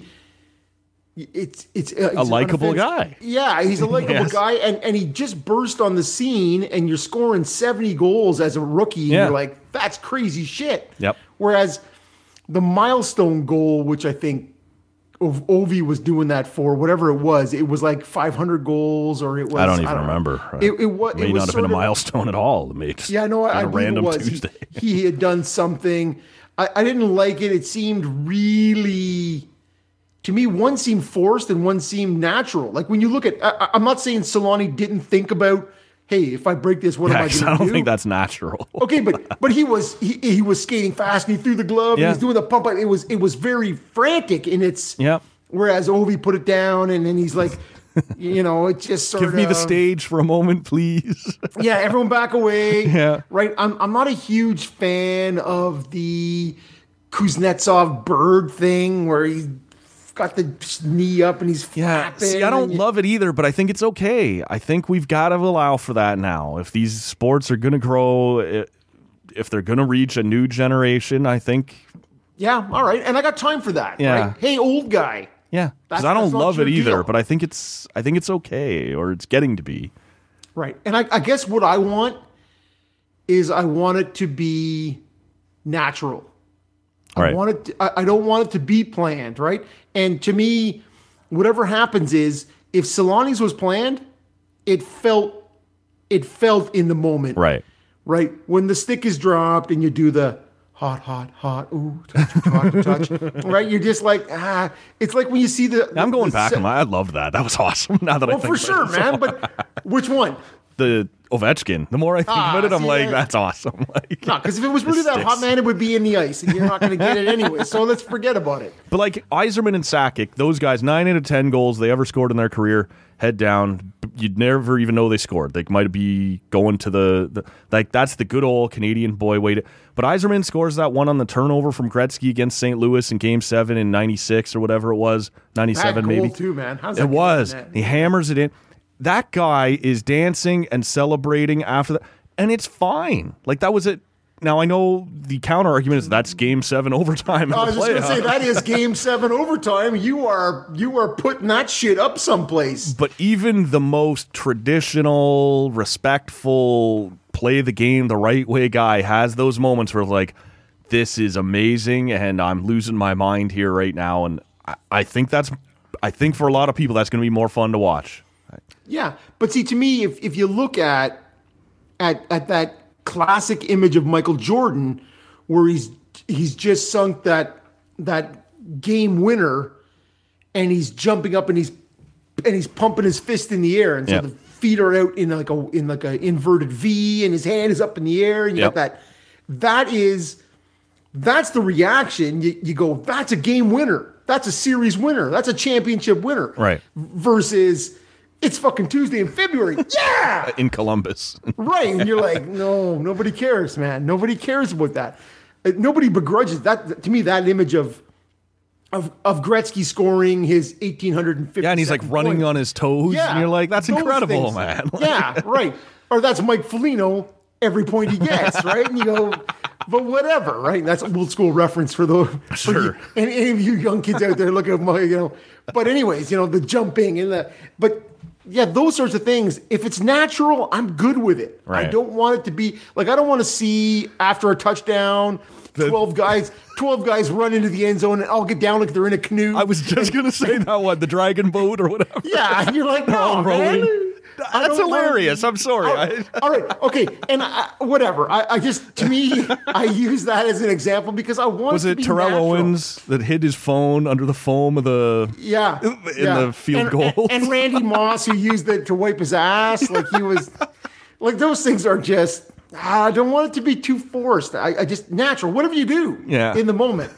it's it's uh, A he's likable unoffensive- guy. Yeah, he's a likable Yes. guy, and and he just burst on the scene, and you're scoring seventy goals as a rookie, and Yeah. you're like, that's crazy shit. Yep. Whereas the milestone goal, which I think Ov- Ovi was doing that for, whatever it was, it was like five hundred goals, or it was I don't even know. remember. It, it, wa- May it was not have sort been a of- milestone at all. It made yeah, no, I, I a believe random it was. He- Tuesday. He, had done something. I, I didn't like it. It seemed really, to me, one seemed forced and one seemed natural. Like when you look at, I, I'm not saying Solani didn't think about, hey, if I break this, what Yeah, am I 'cause going I to do? don't think that's natural. Okay, but but he was he, he was skating fast and he threw the glove Yeah. and he's doing the pump. It was it was very frantic in its. Yep. Whereas Ovi put it down and then he's like, you know, it just sort Give of me the stage for a moment, please. Yeah, everyone back away. Yeah. Right. I'm I'm not a huge fan of the Kuznetsov bird thing where he's got the knee up and he's Yeah. flapping. See, I don't and you- love it either, but I think it's okay. I think we've got to allow for that now. If these sports are going to grow, i- if they're going to reach a new generation, I think, Yeah, all right. And I got time for that. Yeah. Right? Hey, old guy. yeah. That's- Because I don't that's not love it your either, deal. but I think it's, I think it's okay, or it's getting to be. Right. And I, I guess what I want is I want it to be natural. I Right. want it to, I, I don't want it to be planned, right? And to me, whatever happens is if Solani's was planned, it felt it felt in the moment. Right. Right. When the stick is dropped and you do the hot, hot, hot, ooh, touch, touch, touch. Right? You're just like, ah, it's like when you see the. I'm going the back se- and I loved that. That was awesome. Now that Well, I think for about sure, it. man. But which one? The Ovechkin. The more I think Ah, about it, I'm see, like, that- that's awesome. Like, No, because if it was really that sticks. hot, man, it would be in the ice, and you're not going to get it anyway. So let's forget about it. But like Yzerman and Sakic, those guys, nine out of ten goals they ever scored in their career, head down. You'd never even know they scored. They might be going to the, the like that's the good old Canadian boy way to. But Yzerman scores that one on the turnover from Gretzky against Saint Louis in Game Seven in ninety-six or whatever it was, ninety-seven Bad goal maybe. too, man. How's that It get was. in that? He hammers it in. That guy is dancing and celebrating after that, and it's fine. Like that was it. Now I know the counter argument is that's Game Seven overtime. In I the was just going to say playoffs. that is Game Seven overtime. You are you are putting that shit up someplace. But even the most traditional, respectful, play the game the right way guy has those moments where like, this is amazing and I'm losing my mind here right now. And I, I think that's, I think for a lot of people, that's going to be more fun to watch. Yeah, but see, to me, if if you look at at at that classic image of Michael Jordan, where he's he's just sunk that that game winner, and he's jumping up and he's and he's pumping his fist in the air, and so Yeah. the feet are out in like a in like a inverted V, and his hand is up in the air, and you Yep. got that. That is that's the reaction. You you go, that's a game winner. That's a series winner. That's a championship winner. Right. Versus, it's fucking Tuesday in February. Yeah. In Columbus. Right. And you're like, no, nobody cares, man. Nobody cares about that. Uh, Nobody begrudges that. To me, that image of of of Gretzky scoring his eighteen fifty. Yeah, and he's like running on his toes. And you're like, that's those incredible, things. man. Yeah, right. Or that's Mike Foligno every point he gets, right? And you go, but whatever, right? That's an old school reference for the for Sure. you, and any of you young kids out there looking at my, you know. But anyways, you know, the jumping and the but yeah, those sorts of things. If it's natural, I'm good with it. I Right. don't want it to be like I don't want to see after a touchdown, twelve guys, twelve guys run into the end zone and all get down like they're in a canoe. I was just going to say that one, the dragon boat or whatever. Yeah, and you're like, no, all man. rowing. I That's don't want- hilarious. I'm sorry. All, I- all right, okay, and I, whatever. I, I just, to me, I use that as an example because I want Was it it to be Terrell natural. Owens that hid his phone under the foam of the Yeah, in yeah. the field and, goals? and, and Randy Moss who used it to wipe his ass, like he was, like those things are just. I don't want it to be too forced. I, I just natural. Whatever you do, Yeah. in the moment.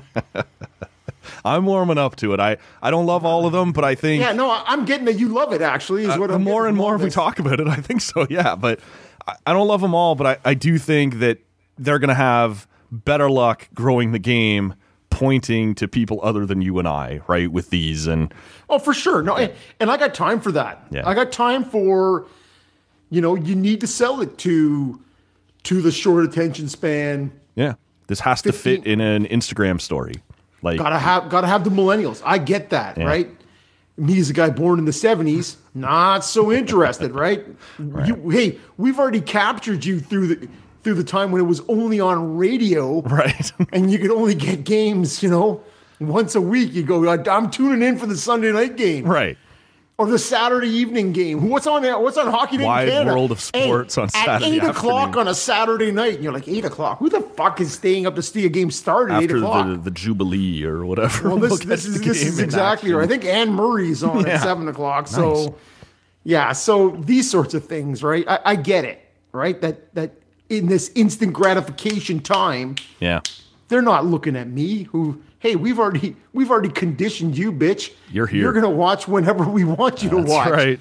I'm warming up to it. I, I don't love all of them, but I think Yeah, no, I- I'm getting that you love it. Actually, is uh, what the I'm more getting and from more all we this. talk about it, I think so. Yeah, but I, I don't love them all, but I, I do think that they're going to have better luck growing the game, pointing to people other than you and I, right? With these and Oh, for sure. No, and, and I got time for that. Yeah. I got time for, you know, you need to sell it to to the short attention span. yeah, this has to fit fifteen in an Instagram story. Like Gotta have gotta have the millennials. I get that, Yeah. right? Me as a guy born in the seventies, not so interested, right? You, hey, we've already captured you through the through the time when it was only on radio, right. and you could only get games, you know, once a week. You go, I'm tuning in for the Sunday night game, Right. or the Saturday evening game. What's on What's on Hockey Night in Wide Canada? world of sports on At Saturday eight o'clock afternoon. on a Saturday night, and you're like, eight o'clock. Who the fuck is staying up to see a game start at eight After o'clock? the, the Jubilee or whatever. Well, this, we'll this catch is the this game is in exactly action. right. I think Anne Murray's on Yeah. at seven o'clock. So, Nice. yeah. So these sorts of things, right? I, I get it, right? That that in this instant gratification time, Yeah. they're not looking at me. Who, hey, we've already we've already conditioned you, bitch. You're here. You're gonna watch whenever we want you to That's watch. right.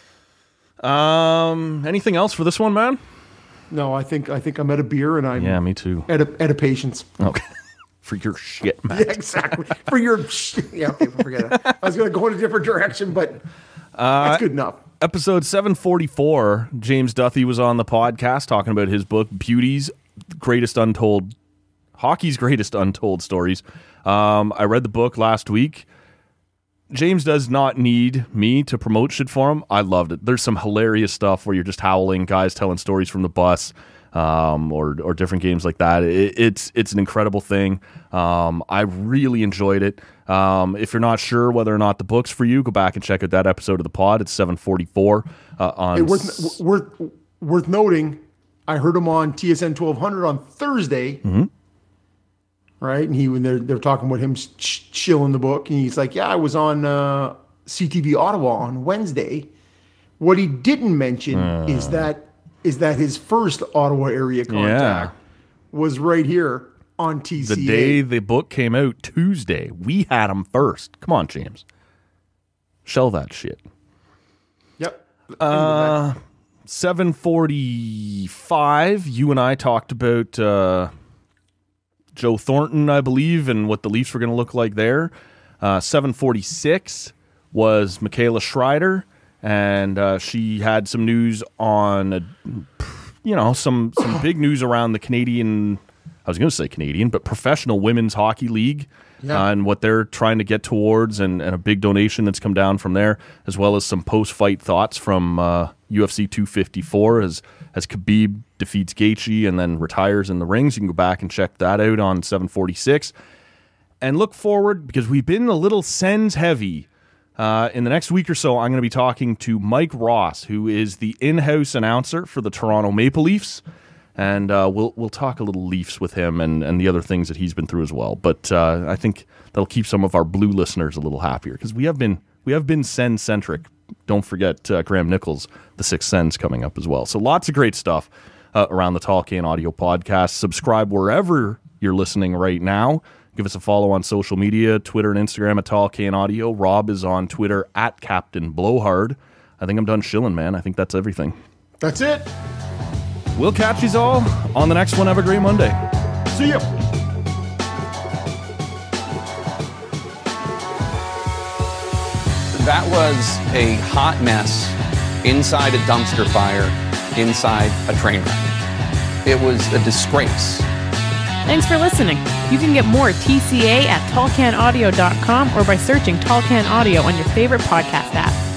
Um, anything else for this one, man? No, I think I think I'm at a beer and I'm Yeah, me too. at a at a patience. Okay. For your shit, man. Yeah, exactly. For your sh- yeah, okay, forget it. I was gonna go in a different direction, but Uh, that's good enough. Episode seven forty-four, James Duthie was on the podcast talking about his book, Beauty's Greatest Untold, Hockey's Greatest Untold Stories. Um, I read the book last week. James does not need me to promote shit for him. I loved it. There's some hilarious stuff where you're just howling, guys telling stories from the bus, um, or or different games like that. It, it's it's an incredible thing. Um, I really enjoyed it. Um, if you're not sure whether or not the book's for you, go back and check out that episode of the pod. It's seven forty-four uh, on. Hey, worth, worth worth noting, I heard him on T S N twelve hundred on Thursday. Mm-hmm. Right, and he when they're they're talking about him ch- chilling the book, and he's like, "Yeah, I was on uh, C T V Ottawa on Wednesday." What he didn't mention uh. is that is that his first Ottawa area contact yeah. was right here on T C A. The day the book came out, Tuesday, we had him first. Come on, James, shell that shit. Yep. Uh, seven forty-five. You and I talked about. Uh, Joe Thornton, I believe, and what the Leafs were going to look like there. Uh, seven forty-six was Michaela Schreider, and uh, she had some news on, uh, you know, some some big news around the Canadian, I was going to say Canadian, but Professional Women's Hockey League, yeah. uh, and what they're trying to get towards, and, and a big donation that's come down from there, as well as some post-fight thoughts from uh, U F C two fifty-four as as Khabib defeats Gaethje and then retires in the rings. You can go back and check that out on seven forty-six. And look forward, because we've been a little Sens heavy. Uh, in the next week or so, I'm going to be talking to Mike Ross, who is the in-house announcer for the Toronto Maple Leafs. And uh, we'll we'll talk a little Leafs with him and, and the other things that he's been through as well. But uh, I think that'll keep some of our blue listeners a little happier, because we have been we have been Sens-centric. Don't forget uh, Graham Nichols, the Sixth Sens, coming up as well. So lots of great stuff uh, around the Tall Can Audio podcast. Subscribe wherever you're listening right now. Give us a follow on social media, Twitter and Instagram at Tall Can Audio. Rob is on Twitter at Captain Blowhard. I think I'm done shilling, man. I think that's everything. That's it. We'll catch you all on the next one. Have a great Monday. See ya. That was a hot mess inside a dumpster fire, inside a train wreck. It was a disgrace. Thanks for listening. You can get more T C A at tall can audio dot com or by searching Tall Can Audio on your favorite podcast app.